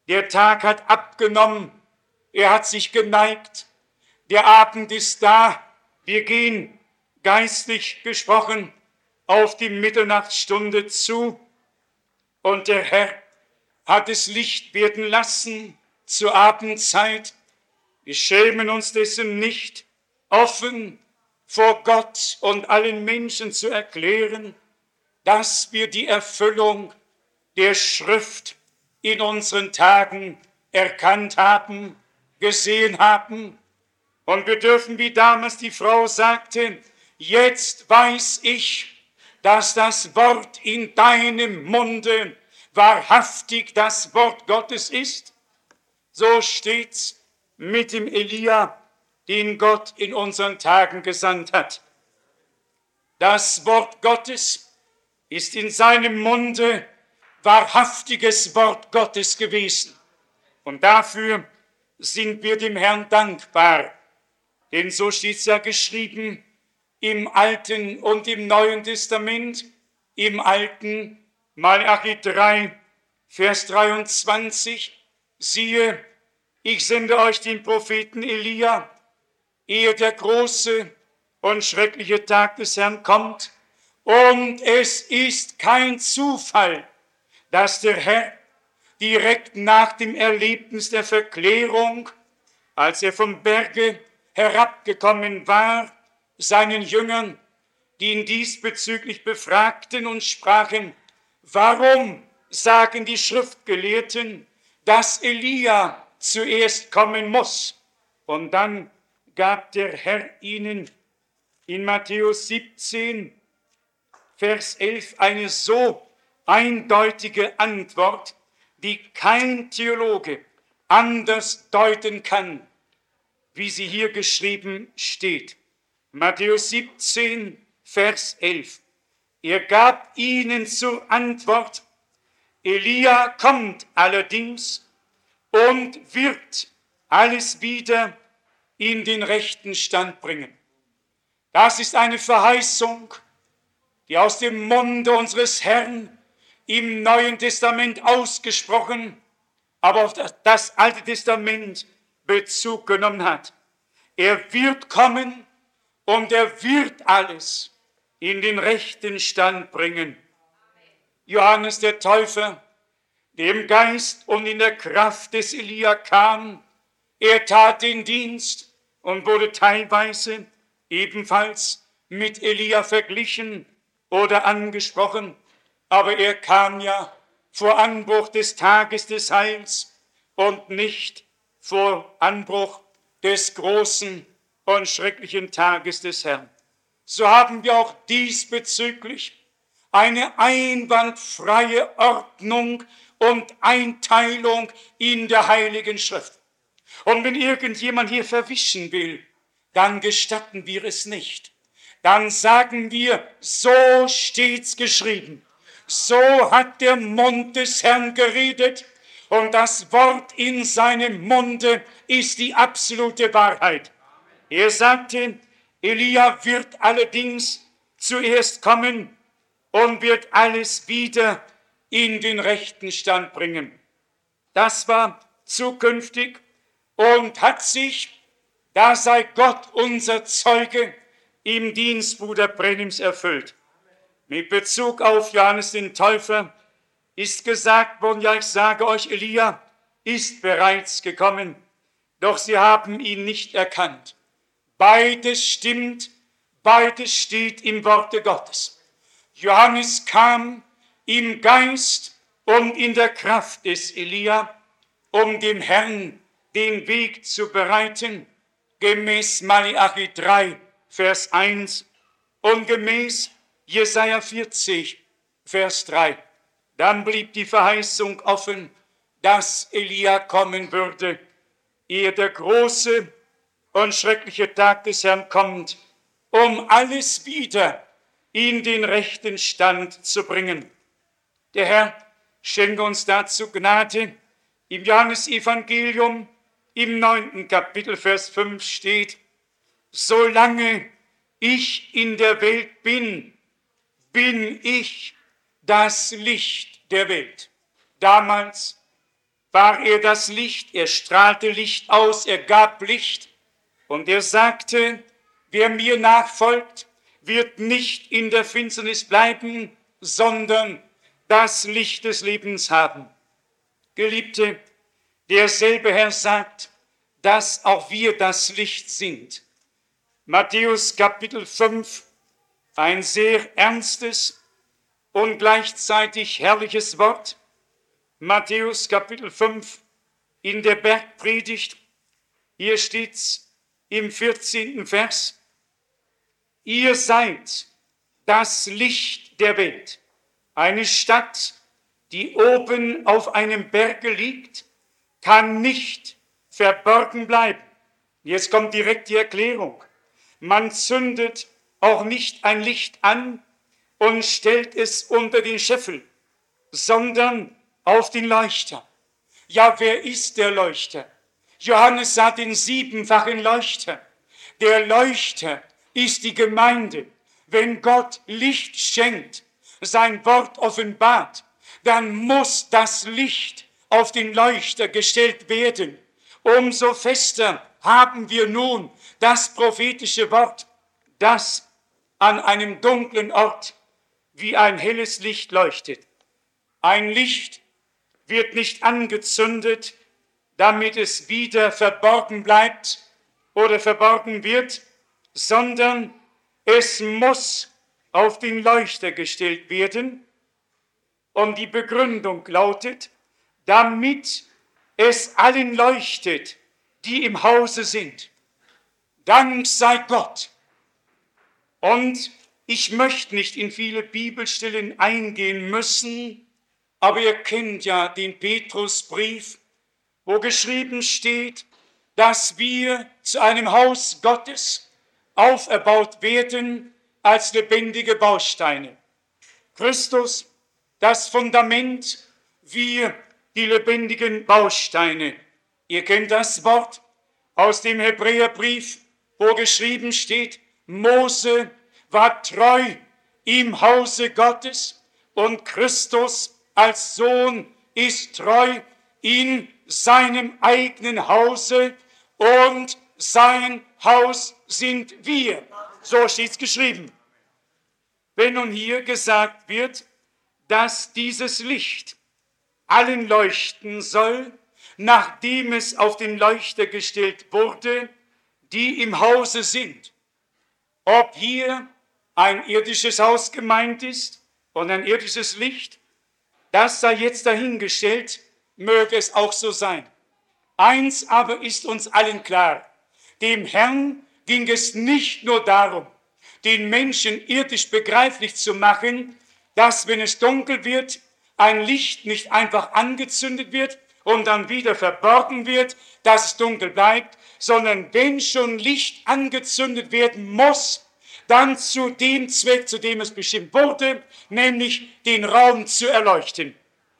Der Tag hat abgenommen, er hat sich geneigt, der Abend ist da, wir gehen geistlich gesprochen auf die Mitternachtsstunde zu und der Herr hat es Licht werden lassen zur Abendzeit. Wir schämen uns dessen nicht, offen vor Gott und allen Menschen zu erklären, dass wir die Erfüllung der Schrift in unseren Tagen erkannt haben, gesehen haben. Und wir dürfen, wie damals die Frau sagte, jetzt weiß ich, dass das Wort in deinem Munde wahrhaftig das Wort Gottes ist. So steht's mit dem Elia, den Gott in unseren Tagen gesandt hat. Das Wort Gottes ist in seinem Munde wahrhaftiges Wort Gottes gewesen. Und dafür sind wir dem Herrn dankbar. Denn so steht es ja geschrieben im Alten und im Neuen Testament. Im Alten, Malachi 3, Vers 23, siehe, ich sende euch den Propheten Elia, ehe der große und schreckliche Tag des Herrn kommt. Und es ist kein Zufall, dass der Herr direkt nach dem Erlebnis der Verklärung, als er vom Berge herabgekommen war, seinen Jüngern, die ihn diesbezüglich befragten und sprachen, warum sagen die Schriftgelehrten, dass Elia zuerst kommen muss? Und dann gab der Herr ihnen in Matthäus 17, Vers 11 eine so eindeutige Antwort, die kein Theologe anders deuten kann, wie sie hier geschrieben steht. Matthäus 17, Vers 11. Er gab ihnen zur Antwort, Elia kommt allerdings und wird alles wieder in den rechten Stand bringen. Das ist eine Verheißung, die aus dem Munde unseres Herrn im Neuen Testament ausgesprochen, aber auf das Alte Testament Bezug genommen hat. Er wird kommen und er wird alles in den rechten Stand bringen. Johannes der Täufer, der im Geist und in der Kraft des Elia kam, er tat den Dienst und wurde teilweise ebenfalls mit Elia verglichen oder angesprochen, aber er kam ja vor Anbruch des Tages des Heils und nicht vor Anbruch des großen und schrecklichen Tages des Herrn. So haben wir auch diesbezüglich eine einwandfreie Ordnung und Einteilung in der Heiligen Schrift. Und wenn irgendjemand hier verwischen will, dann gestatten wir es nicht. Dann sagen wir, so steht's geschrieben. So hat der Mund des Herrn geredet und das Wort in seinem Munde ist die absolute Wahrheit. Er sagte, Elia wird allerdings zuerst kommen und wird alles wieder in den rechten Stand bringen. Das war zukünftig und hat sich, da sei Gott unser Zeuge, im Dienst Bruder Brennims erfüllt. Mit Bezug auf Johannes den Täufer ist gesagt worden, ja, ich sage euch, Elia ist bereits gekommen, doch sie haben ihn nicht erkannt. Beides stimmt, beides steht im Worte Gottes. Johannes kam im Geist und in der Kraft des Elia, um dem Herrn den Weg zu bereiten, gemäß Malachi 3, Vers 1 und gemäß Jesaja 40, Vers 3. Dann blieb die Verheißung offen, dass Elia kommen würde, ehe der große und schreckliche Tag des Herrn kommt, um alles wieder in den rechten Stand zu bringen. Der Herr schenke uns dazu Gnade. Im Johannesevangelium im 9. Kapitel, Vers 5 steht, solange ich in der Welt bin, bin ich das Licht der Welt. Damals war er das Licht, er strahlte Licht aus, er gab Licht und er sagte, wer mir nachfolgt, wird nicht in der Finsternis bleiben, sondern das Licht des Lebens haben. Geliebte, derselbe Herr sagt, dass auch wir das Licht sind. Matthäus Kapitel 5, ein sehr ernstes und gleichzeitig herrliches Wort. Matthäus Kapitel 5 in der Bergpredigt, hier steht's im 14. Vers, ihr seid das Licht der Welt. Eine Stadt, die oben auf einem Berge liegt, kann nicht verborgen bleiben. Jetzt kommt direkt die Erklärung. Man zündet auch nicht ein Licht an und stellt es unter den Scheffel, sondern auf den Leuchter. Ja, wer ist der Leuchter? Johannes sah den siebenfachen Leuchter. Der Leuchter ist die Gemeinde. Wenn Gott Licht schenkt, sein Wort offenbart, dann muss das Licht auf den Leuchter gestellt werden. Umso fester haben wir nun das prophetische Wort, das an einem dunklen Ort wie ein helles Licht leuchtet. Ein Licht wird nicht angezündet, damit es wieder verborgen bleibt oder verborgen wird, sondern es muss auf den Leuchter gestellt werden. Und die Begründung lautet, damit es allen leuchtet, die im Hause sind. Dank sei Gott. Und ich möchte nicht in viele Bibelstellen eingehen müssen, aber ihr kennt ja den Petrusbrief, wo geschrieben steht, dass wir zu einem Haus Gottes auferbaut werden als lebendige Bausteine. Christus, das Fundament, wir die lebendigen Bausteine. Ihr kennt das Wort aus dem Hebräerbrief, wo geschrieben steht, Mose war treu im Hause Gottes und Christus als Sohn ist treu in seinem eigenen Hause und sein Haus sind wir. So steht's geschrieben. Wenn nun hier gesagt wird, dass dieses Licht allen leuchten soll, nachdem es auf den Leuchter gestellt wurde, die im Hause sind. Ob hier ein irdisches Haus gemeint ist und ein irdisches Licht, das sei jetzt dahingestellt, möge es auch so sein. Eins aber ist uns allen klar, dem Herrn ging es nicht nur darum, den Menschen irdisch begreiflich zu machen, dass, wenn es dunkel wird, ein Licht nicht einfach angezündet wird und dann wieder verborgen wird, dass es dunkel bleibt, sondern wenn schon Licht angezündet werden muss, dann zu dem Zweck, zu dem es bestimmt wurde, nämlich den Raum zu erleuchten.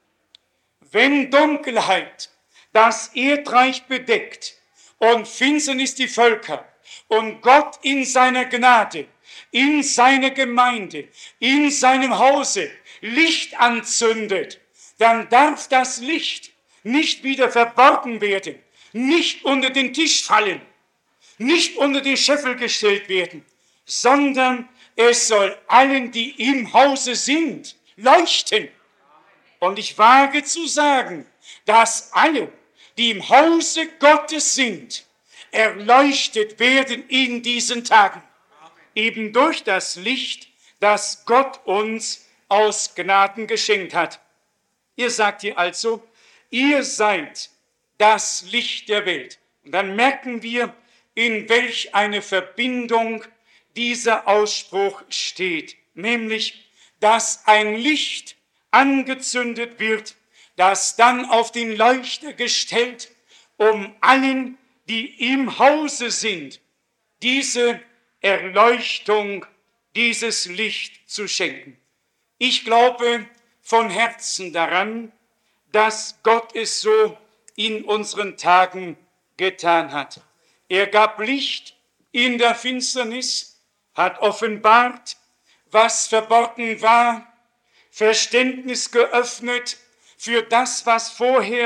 Wenn Dunkelheit das Erdreich bedeckt und Finsternis die Völker und Gott in seiner Gnade, in seiner Gemeinde, in seinem Hause Licht anzündet, dann darf das Licht nicht wieder verborgen werden, nicht unter den Tisch fallen, nicht unter den Scheffel gestellt werden, sondern es soll allen, die im Hause sind, leuchten. Und ich wage zu sagen, dass alle, die im Hause Gottes sind, erleuchtet werden in diesen Tagen. Eben durch das Licht, das Gott uns aus Gnaden geschenkt hat. Ihr sagt hier also, ihr seid das Licht der Welt. Und dann merken wir, in welch eine Verbindung dieser Ausspruch steht. Nämlich, dass ein Licht angezündet wird, das dann auf den Leuchter gestellt, um allen, die im Hause sind, diese Erleuchtung, dieses Licht zu schenken. Ich glaube von Herzen daran, dass Gott es so in unseren Tagen getan hat. Er gab Licht in der Finsternis, hat offenbart, was verborgen war, Verständnis geöffnet für das, was vorher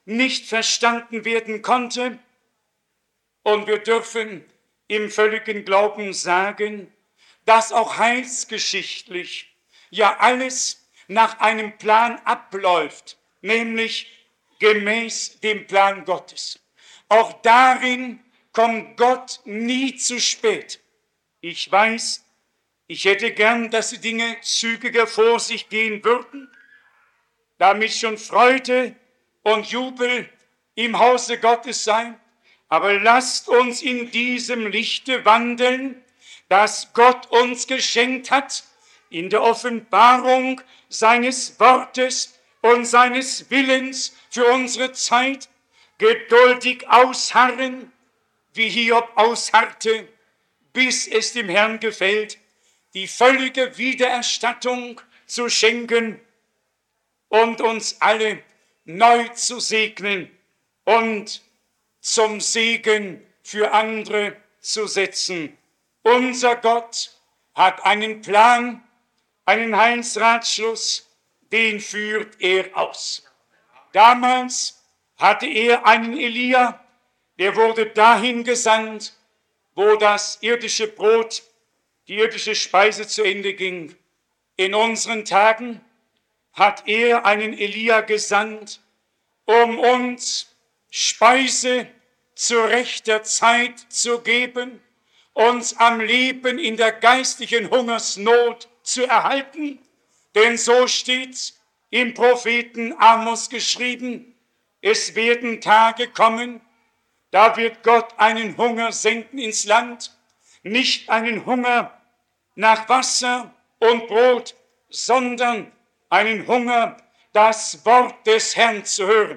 nicht verstanden werden konnte. Und wir dürfen im völligen Glauben sagen, dass auch heilsgeschichtlich ja alles nach einem Plan abläuft, nämlich gemäß dem Plan Gottes. Auch darin kommt Gott nie zu spät. Ich weiß, ich hätte gern, dass die Dinge zügiger vor sich gehen würden, damit schon Freude und Jubel im Hause Gottes sei. Aber lasst uns in diesem Lichte wandeln, das Gott uns geschenkt hat, in der Offenbarung seines Wortes und seines Willens für unsere Zeit, geduldig ausharren, wie Hiob ausharrte, bis es dem Herrn gefällt, die völlige Wiedererstattung zu schenken und uns alle neu zu segnen und zum Segen für andere zu setzen. Unser Gott hat einen Plan, einen Heilsratschluss, den führt er aus. Damals hatte er einen Elia, der wurde dahin gesandt, wo das irdische Brot, die irdische Speise zu Ende ging. In unseren Tagen hat er einen Elia gesandt, um uns Speise zu rechter Zeit zu geben, uns am Leben in der geistlichen Hungersnot zu erhalten. Denn so steht im Propheten Amos geschrieben, es werden Tage kommen, da wird Gott einen Hunger senden ins Land, nicht einen Hunger nach Wasser und Brot, sondern einen Hunger, das Wort des Herrn zu hören.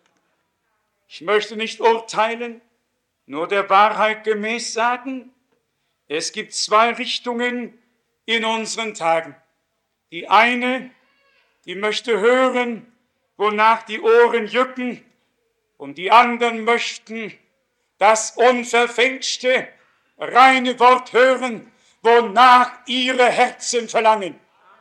Ich möchte nicht urteilen, nur der Wahrheit gemäß sagen, es gibt zwei Richtungen in unseren Tagen. Die eine, die möchte hören, wonach die Ohren jucken, und die anderen möchten das unverfälschte, reine Wort hören, wonach ihre Herzen verlangen.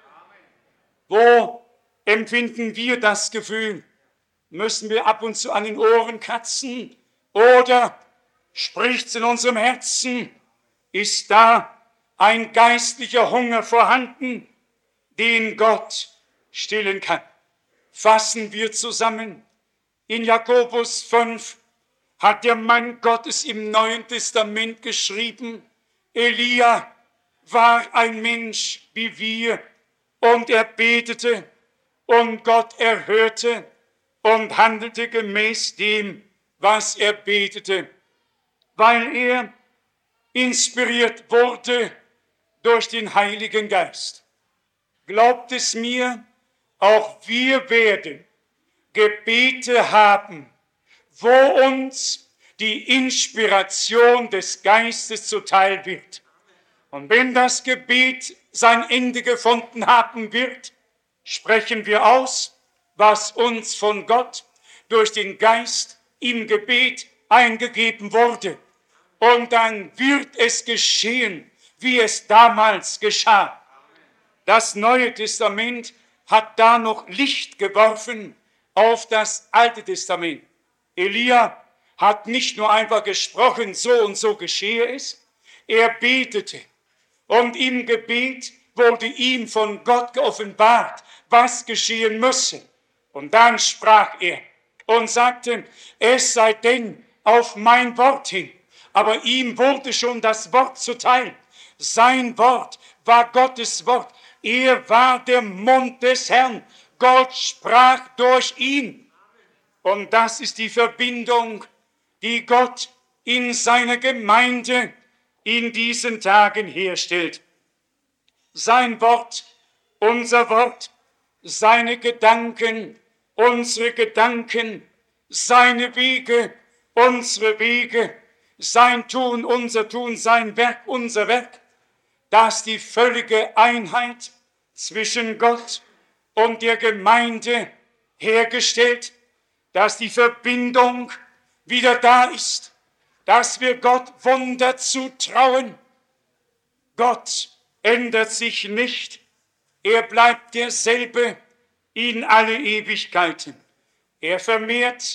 Wo empfinden wir das Gefühl? Müssen wir ab und zu an den Ohren kratzen? Oder spricht's in unserem Herzen? Ist da ein geistlicher Hunger vorhanden, den Gott stillen kann? Fassen wir zusammen. In Jakobus 5 hat der Mann Gottes im Neuen Testament geschrieben, Elia war ein Mensch wie wir und er betete und Gott erhörte und handelte gemäß dem, was er betete, weil er inspiriert wurde durch den Heiligen Geist. Glaubt es mir, auch wir werden Gebete haben, wo uns die Inspiration des Geistes zuteil wird. Und wenn das Gebet sein Ende gefunden haben wird, sprechen wir aus, was uns von Gott durch den Geist im Gebet eingegeben wurde. Und dann wird es geschehen, wie es damals geschah. Das Neue Testament hat da noch Licht geworfen auf das Alte Testament. Elia hat nicht nur einfach gesprochen, so und so geschehe es. Er betete und im Gebet wurde ihm von Gott geoffenbart, was geschehen müsse. Und dann sprach er und sagte, es sei denn auf mein Wort hin. Aber ihm wurde schon das Wort zuteil. Sein Wort war Gottes Wort. Er war der Mund des Herrn. Gott sprach durch ihn. Und das ist die Verbindung, die Gott in seiner Gemeinde in diesen Tagen herstellt. Sein Wort, unser Wort, seine Gedanken, unsere Gedanken, seine Wege, unsere Wege, sein Tun, unser Tun, sein Werk, unser Werk, dass die völlige Einheit zwischen Gott und der Gemeinde hergestellt, dass die Verbindung wieder da ist, dass wir Gott Wunder zutrauen. Gott ändert sich nicht, er bleibt derselbe in alle Ewigkeiten. Er vermehrt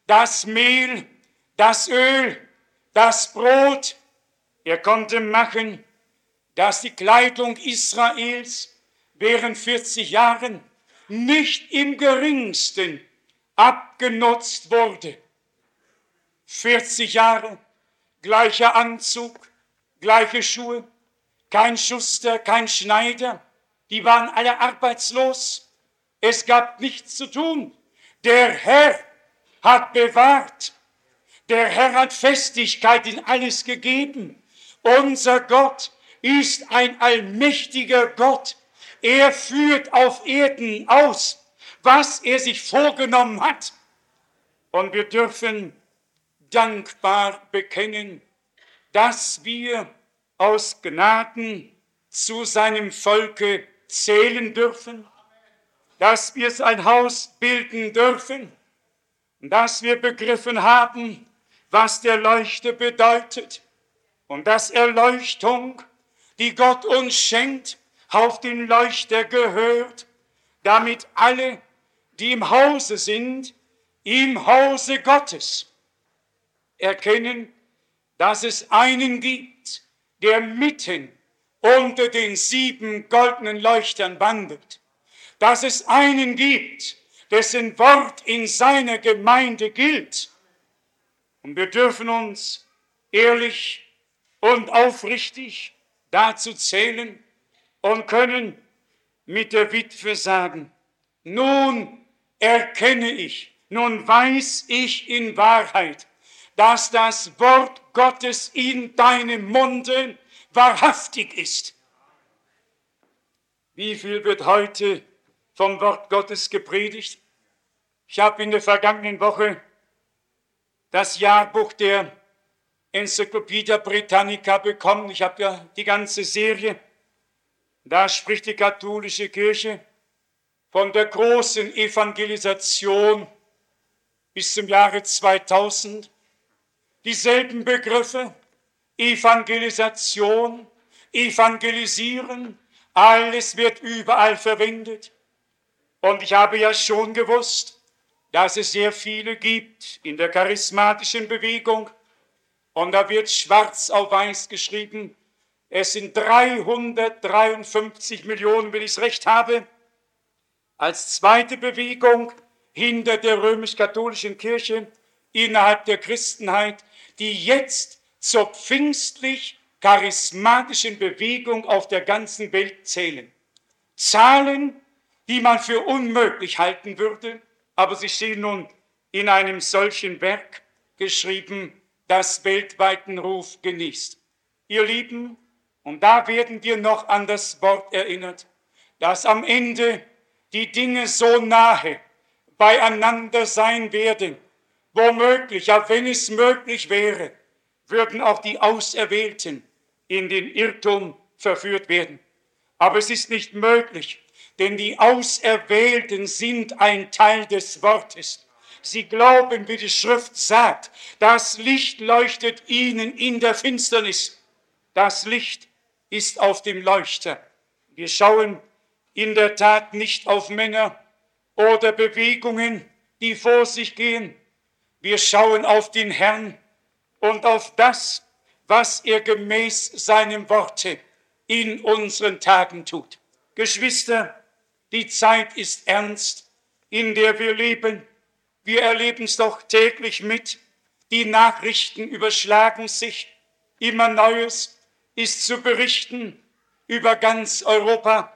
das Mehl, das Öl, das Brot. Er konnte machen, dass die Kleidung Israels während 40 Jahren nicht im geringsten abgenutzt wurde. 40 Jahre, gleicher Anzug, gleiche Schuhe, kein Schuster, kein Schneider, die waren alle arbeitslos. Es gab nichts zu tun. Der Herr hat bewahrt. Der Herr hat Festigkeit in alles gegeben. Unser Gott ist ein allmächtiger Gott. Er führt auf Erden aus, was er sich vorgenommen hat. Und wir dürfen dankbar bekennen, dass wir aus Gnaden zu seinem Volke zählen dürfen, dass wir sein Haus bilden dürfen, dass wir begriffen haben, was der Leuchter bedeutet und dass Erleuchtung, die Gott uns schenkt, auf den Leuchter gehört, damit alle, die im Hause sind, im Hause Gottes erkennen, dass es einen gibt, der mitten unter den 7 goldenen Leuchtern wandelt, dass es einen gibt, dessen Wort in seiner Gemeinde gilt. Und wir dürfen uns ehrlich und aufrichtig dazu zählen und können mit der Witwe sagen, nun erkenne ich, nun weiß ich in Wahrheit, dass das Wort Gottes in deinem Munde wahrhaftig ist. Wie viel wird heute vom Wort Gottes gepredigt? Ich habe in der vergangenen Woche das Jahrbuch der Encyclopedia Britannica bekommen. Ich habe ja die ganze Serie. Da spricht die katholische Kirche von der großen Evangelisation bis zum Jahre 2000. Dieselben Begriffe, Evangelisation, Evangelisieren, alles wird überall verwendet. Und ich habe ja schon gewusst, dass es sehr viele gibt in der charismatischen Bewegung. Und da wird schwarz auf weiß geschrieben, es sind 353 Millionen, wenn ich es recht habe, als zweite Bewegung hinter der römisch-katholischen Kirche innerhalb der Christenheit, die jetzt zur pfingstlich-charismatischen Bewegung auf der ganzen Welt zählen. Zahlen, die man für unmöglich halten würde, aber sie stehen nun in einem solchen Werk geschrieben, das weltweiten Ruf genießt. Ihr Lieben, und da werden wir noch an das Wort erinnert, dass am Ende die Dinge so nahe beieinander sein werden, womöglich, ja wenn es möglich wäre, würden auch die Auserwählten in den Irrtum verführt werden. Aber es ist nicht möglich, denn die Auserwählten sind ein Teil des Wortes. Sie glauben, wie die Schrift sagt, das Licht leuchtet ihnen in der Finsternis. Das Licht ist auf dem Leuchter. Wir schauen in der Tat nicht auf Männer oder Bewegungen, die vor sich gehen. Wir schauen auf den Herrn und auf das, was er gemäß seinem Worte in unseren Tagen tut. Geschwister, die Zeit ist ernst, in der wir leben. Wir erleben es doch täglich mit. Die Nachrichten überschlagen sich. Immer Neues ist zu berichten über ganz Europa.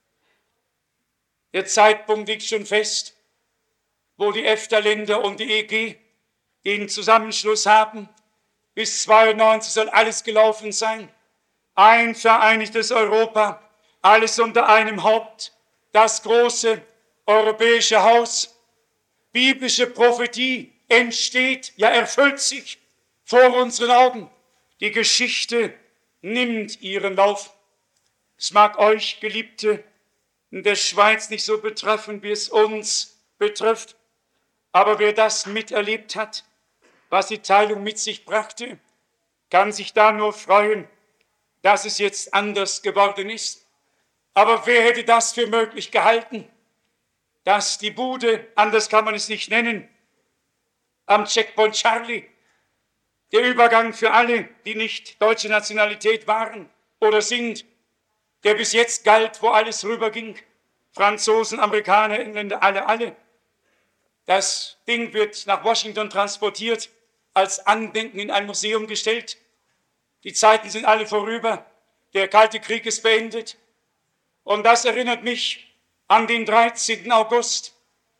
Der Zeitpunkt liegt schon fest, wo die EFTA-Länder und die EG den Zusammenschluss haben. Bis 92 soll alles gelaufen sein. Ein vereinigtes Europa, alles unter einem Haupt. Das große europäische Haus. Biblische Prophetie entsteht, ja erfüllt sich vor unseren Augen. Die Geschichte nimmt ihren Lauf. Es mag euch, Geliebte, in der Schweiz nicht so betreffen, wie es uns betrifft. Aber wer das miterlebt hat, was die Teilung mit sich brachte, kann sich da nur freuen, dass es jetzt anders geworden ist. Aber wer hätte das für möglich gehalten, dass die Bude, anders kann man es nicht nennen, am Checkpoint Charlie. Der Übergang für alle, die nicht deutsche Nationalität waren oder sind, der bis jetzt galt, wo alles rüberging. Franzosen, Amerikaner, Engländer, alle. Das Ding wird nach Washington transportiert, als Andenken in ein Museum gestellt. Die Zeiten sind alle vorüber. Der Kalte Krieg ist beendet. Und das erinnert mich an den 13. August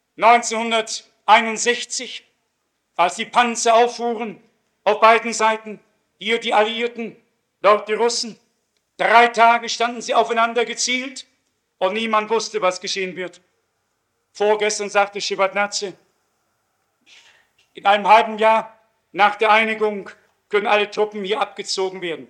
1961, als die Panzer auffuhren auf beiden Seiten, hier die Alliierten, dort die Russen. 3 Tage standen sie aufeinander gezielt und niemand wusste, was geschehen wird. Vorgestern sagte Shevardnadze, in einem halben Jahr nach der Einigung können alle Truppen hier abgezogen werden.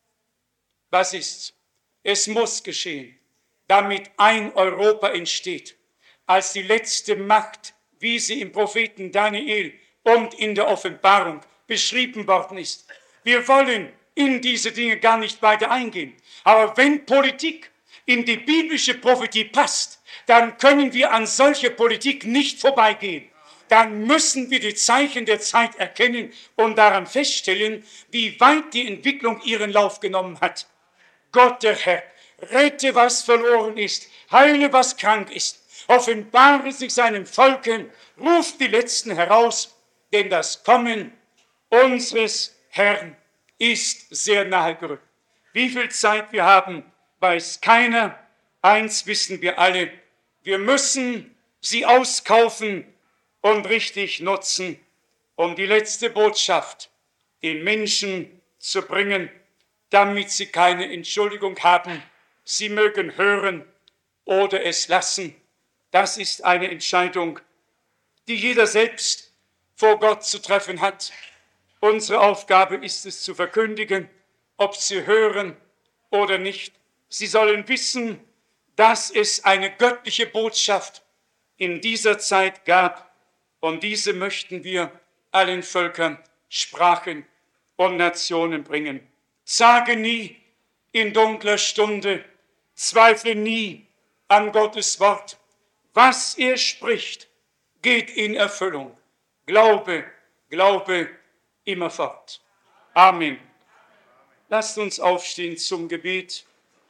Was ist's? Es muss geschehen, damit ein Europa entsteht, als die letzte Macht, wie sie im Propheten Daniel und in der Offenbarung beschrieben worden ist. Wir wollen in diese Dinge gar nicht weiter eingehen. Aber wenn Politik in die biblische Prophetie passt, dann können wir an solcher Politik nicht vorbeigehen. Dann müssen wir die Zeichen der Zeit erkennen und daran feststellen, wie weit die Entwicklung ihren Lauf genommen hat. Gott, der Herr, rette, was verloren ist, heile, was krank ist, offenbare sich seinem Volke, ruft die Letzten heraus, denn das Kommen unseres Herrn ist sehr nahe gerückt. Wie viel Zeit wir haben, weiß keiner. Eins wissen wir alle, wir müssen sie auskaufen und richtig nutzen, um die letzte Botschaft den Menschen zu bringen, damit sie keine Entschuldigung haben. Sie mögen hören oder es lassen. Das ist eine Entscheidung, die jeder selbst vor Gott zu treffen hat. Unsere Aufgabe ist es zu verkündigen, ob sie hören oder nicht. Sie sollen wissen, dass es eine göttliche Botschaft in dieser Zeit gab und diese möchten wir allen Völkern, Sprachen und Nationen bringen. Sage nie in dunkler Stunde, zweifle nie an Gottes Wort. Was er spricht, geht in Erfüllung. Glaube, glaube immerfort. Amen. Lasst uns aufstehen zum Gebet.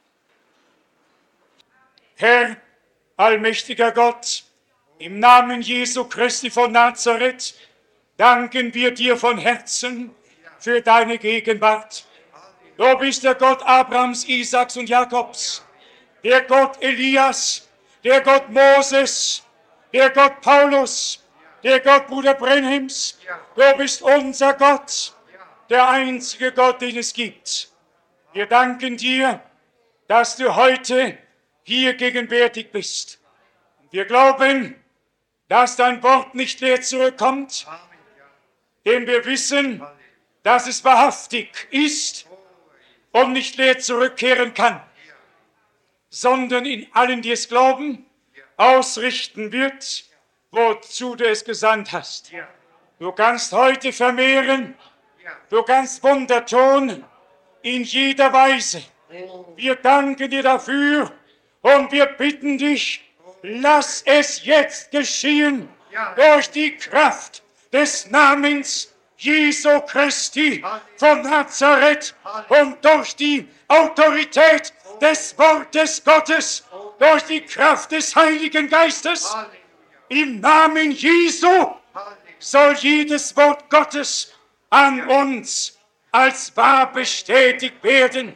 Herr, allmächtiger Gott, im Namen Jesu Christi von Nazareth danken wir dir von Herzen für deine Gegenwart. Du bist der Gott Abrahams, Isaaks und Jakobs, der Gott Elias, der Gott Moses, der Gott Paulus, der Gott Bruder Brenhims. Du bist unser Gott, der einzige Gott, den es gibt. Wir danken dir, dass du heute hier gegenwärtig bist. Wir glauben, dass dein Wort nicht leer zurückkommt, denn wir wissen, dass es wahrhaftig ist und nicht leer zurückkehren kann, sondern in allen, die es glauben, ausrichten wird, wozu du es gesandt hast. Du kannst heute vermehren, du kannst Wunder tun, in jeder Weise. Wir danken dir dafür und wir bitten dich, lass es jetzt geschehen, durch die Kraft des Namens Jesu Christi von Nazareth und durch die Autorität des Wortes Gottes, durch die Kraft des Heiligen Geistes. Im Namen Jesu soll jedes Wort Gottes an uns als wahr bestätigt werden.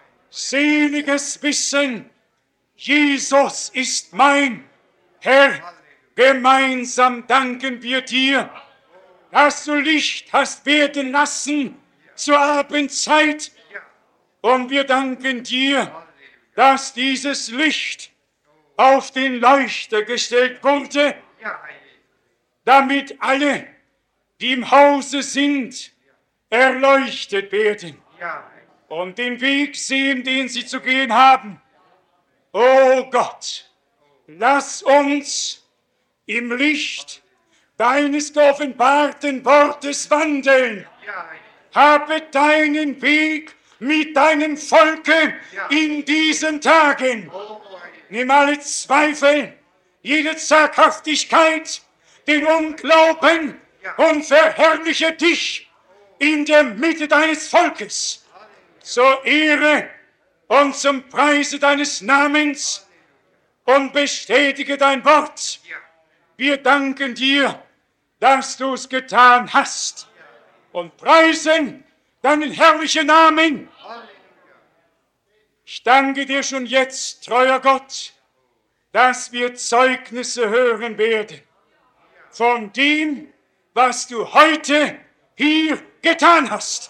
Seliges Wissen, Jesus ist mein Herr. Gemeinsam danken wir dir, dass du Licht hast werden lassen zur Abendzeit. Und wir danken dir, dass dieses Licht auf den Leuchter gestellt wurde, damit alle, die im Hause sind, erleuchtet werden und den Weg sehen, den sie zu gehen haben. O Gott, lass uns im Licht deines geoffenbarten Wortes wandeln. Habe deinen Weg mit deinem Volke in diesen Tagen. Nimm alle Zweifel, jede Zaghaftigkeit, den Unglauben und verherrliche dich in der Mitte deines Volkes, zur Ehre und zum Preise deines Namens, und bestätige dein Wort. Wir danken dir, dass du es getan hast, und preisen deinen herrlichen Namen. Ich danke dir schon jetzt, treuer Gott, dass wir Zeugnisse hören werden von dem, was du heute hier getan hast.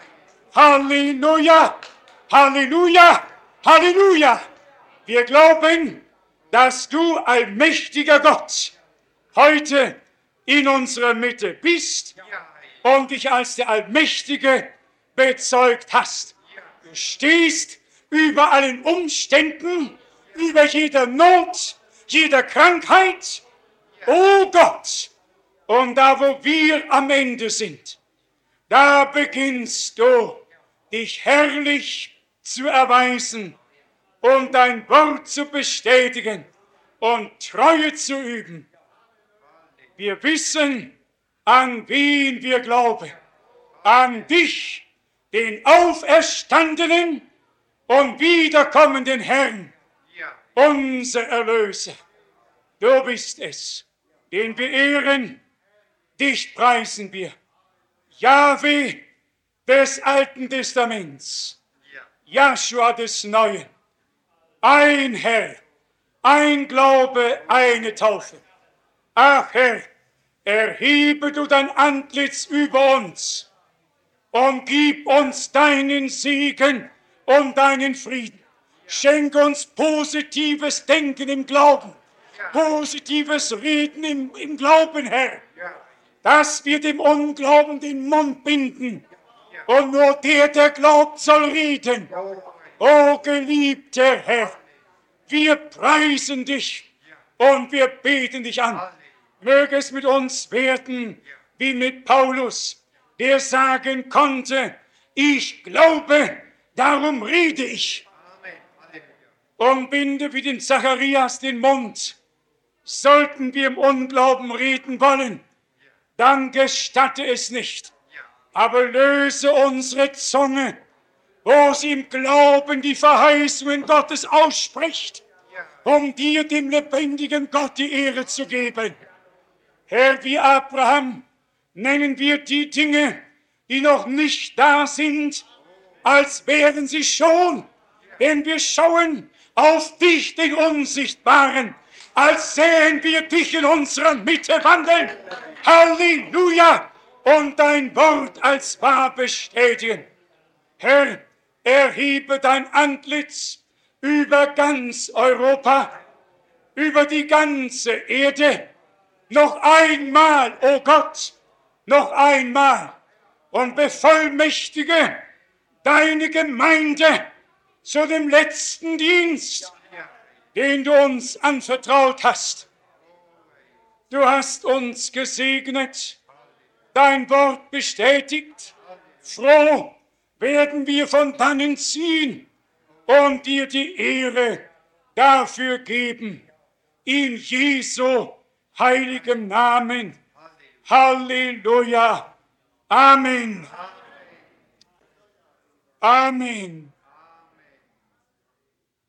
Halleluja, Halleluja, Halleluja. Wir glauben, dass du, allmächtiger Gott, heute in unserer Mitte bist und dich als der Allmächtige bezeugt hast. Du stehst über allen Umständen, über jeder Not, jeder Krankheit. Oh Gott, und da, wo wir am Ende sind, da beginnst du, dich herrlich zu erweisen und dein Wort zu bestätigen und Treue zu üben. Wir wissen, an wen wir glauben. An dich, den Auferstandenen und wiederkommenden Herrn, unser Erlöser. Du bist es, den wir ehren, dich preisen wir. Jahwe des Alten Testaments, Joshua des Neuen, ein Herr, ein Glaube, eine Taufe. Ach Herr, erhebe du dein Antlitz über uns und gib uns deinen Segen und deinen Frieden. Schenke uns positives Denken im Glauben, positives Reden im Glauben, Herr, dass wir dem Unglauben den Mund binden und nur der glaubt, soll reden. O geliebter Herr, wir preisen dich und wir beten dich an. Möge es mit uns werden wie mit Paulus, der sagen konnte, ich glaube, darum rede ich. Und binde wie dem Zacharias den Mund. Sollten wir im Unglauben reden wollen, dann gestatte es nicht. Aber löse unsere Zunge, wo sie im Glauben die Verheißungen Gottes ausspricht, um dir, dem lebendigen Gott, die Ehre zu geben. Herr, wie Abraham nennen wir die Dinge, die noch nicht da sind, als wären sie schon. Denn wir schauen auf dich, den Unsichtbaren, als sähen wir dich in unserer Mitte wandeln. Halleluja! Und dein Wort als wahr bestätigen. Herr, erhebe dein Antlitz über ganz Europa, über die ganze Erde. Noch einmal, oh Gott, noch einmal, und bevollmächtige deine Gemeinde zu dem letzten Dienst, den du uns anvertraut hast. Du hast uns gesegnet, dein Wort bestätigt. Froh werden wir von dannen ziehen und dir die Ehre dafür geben. In Jesu heiligem Namen. Halleluja. Amen. Amen.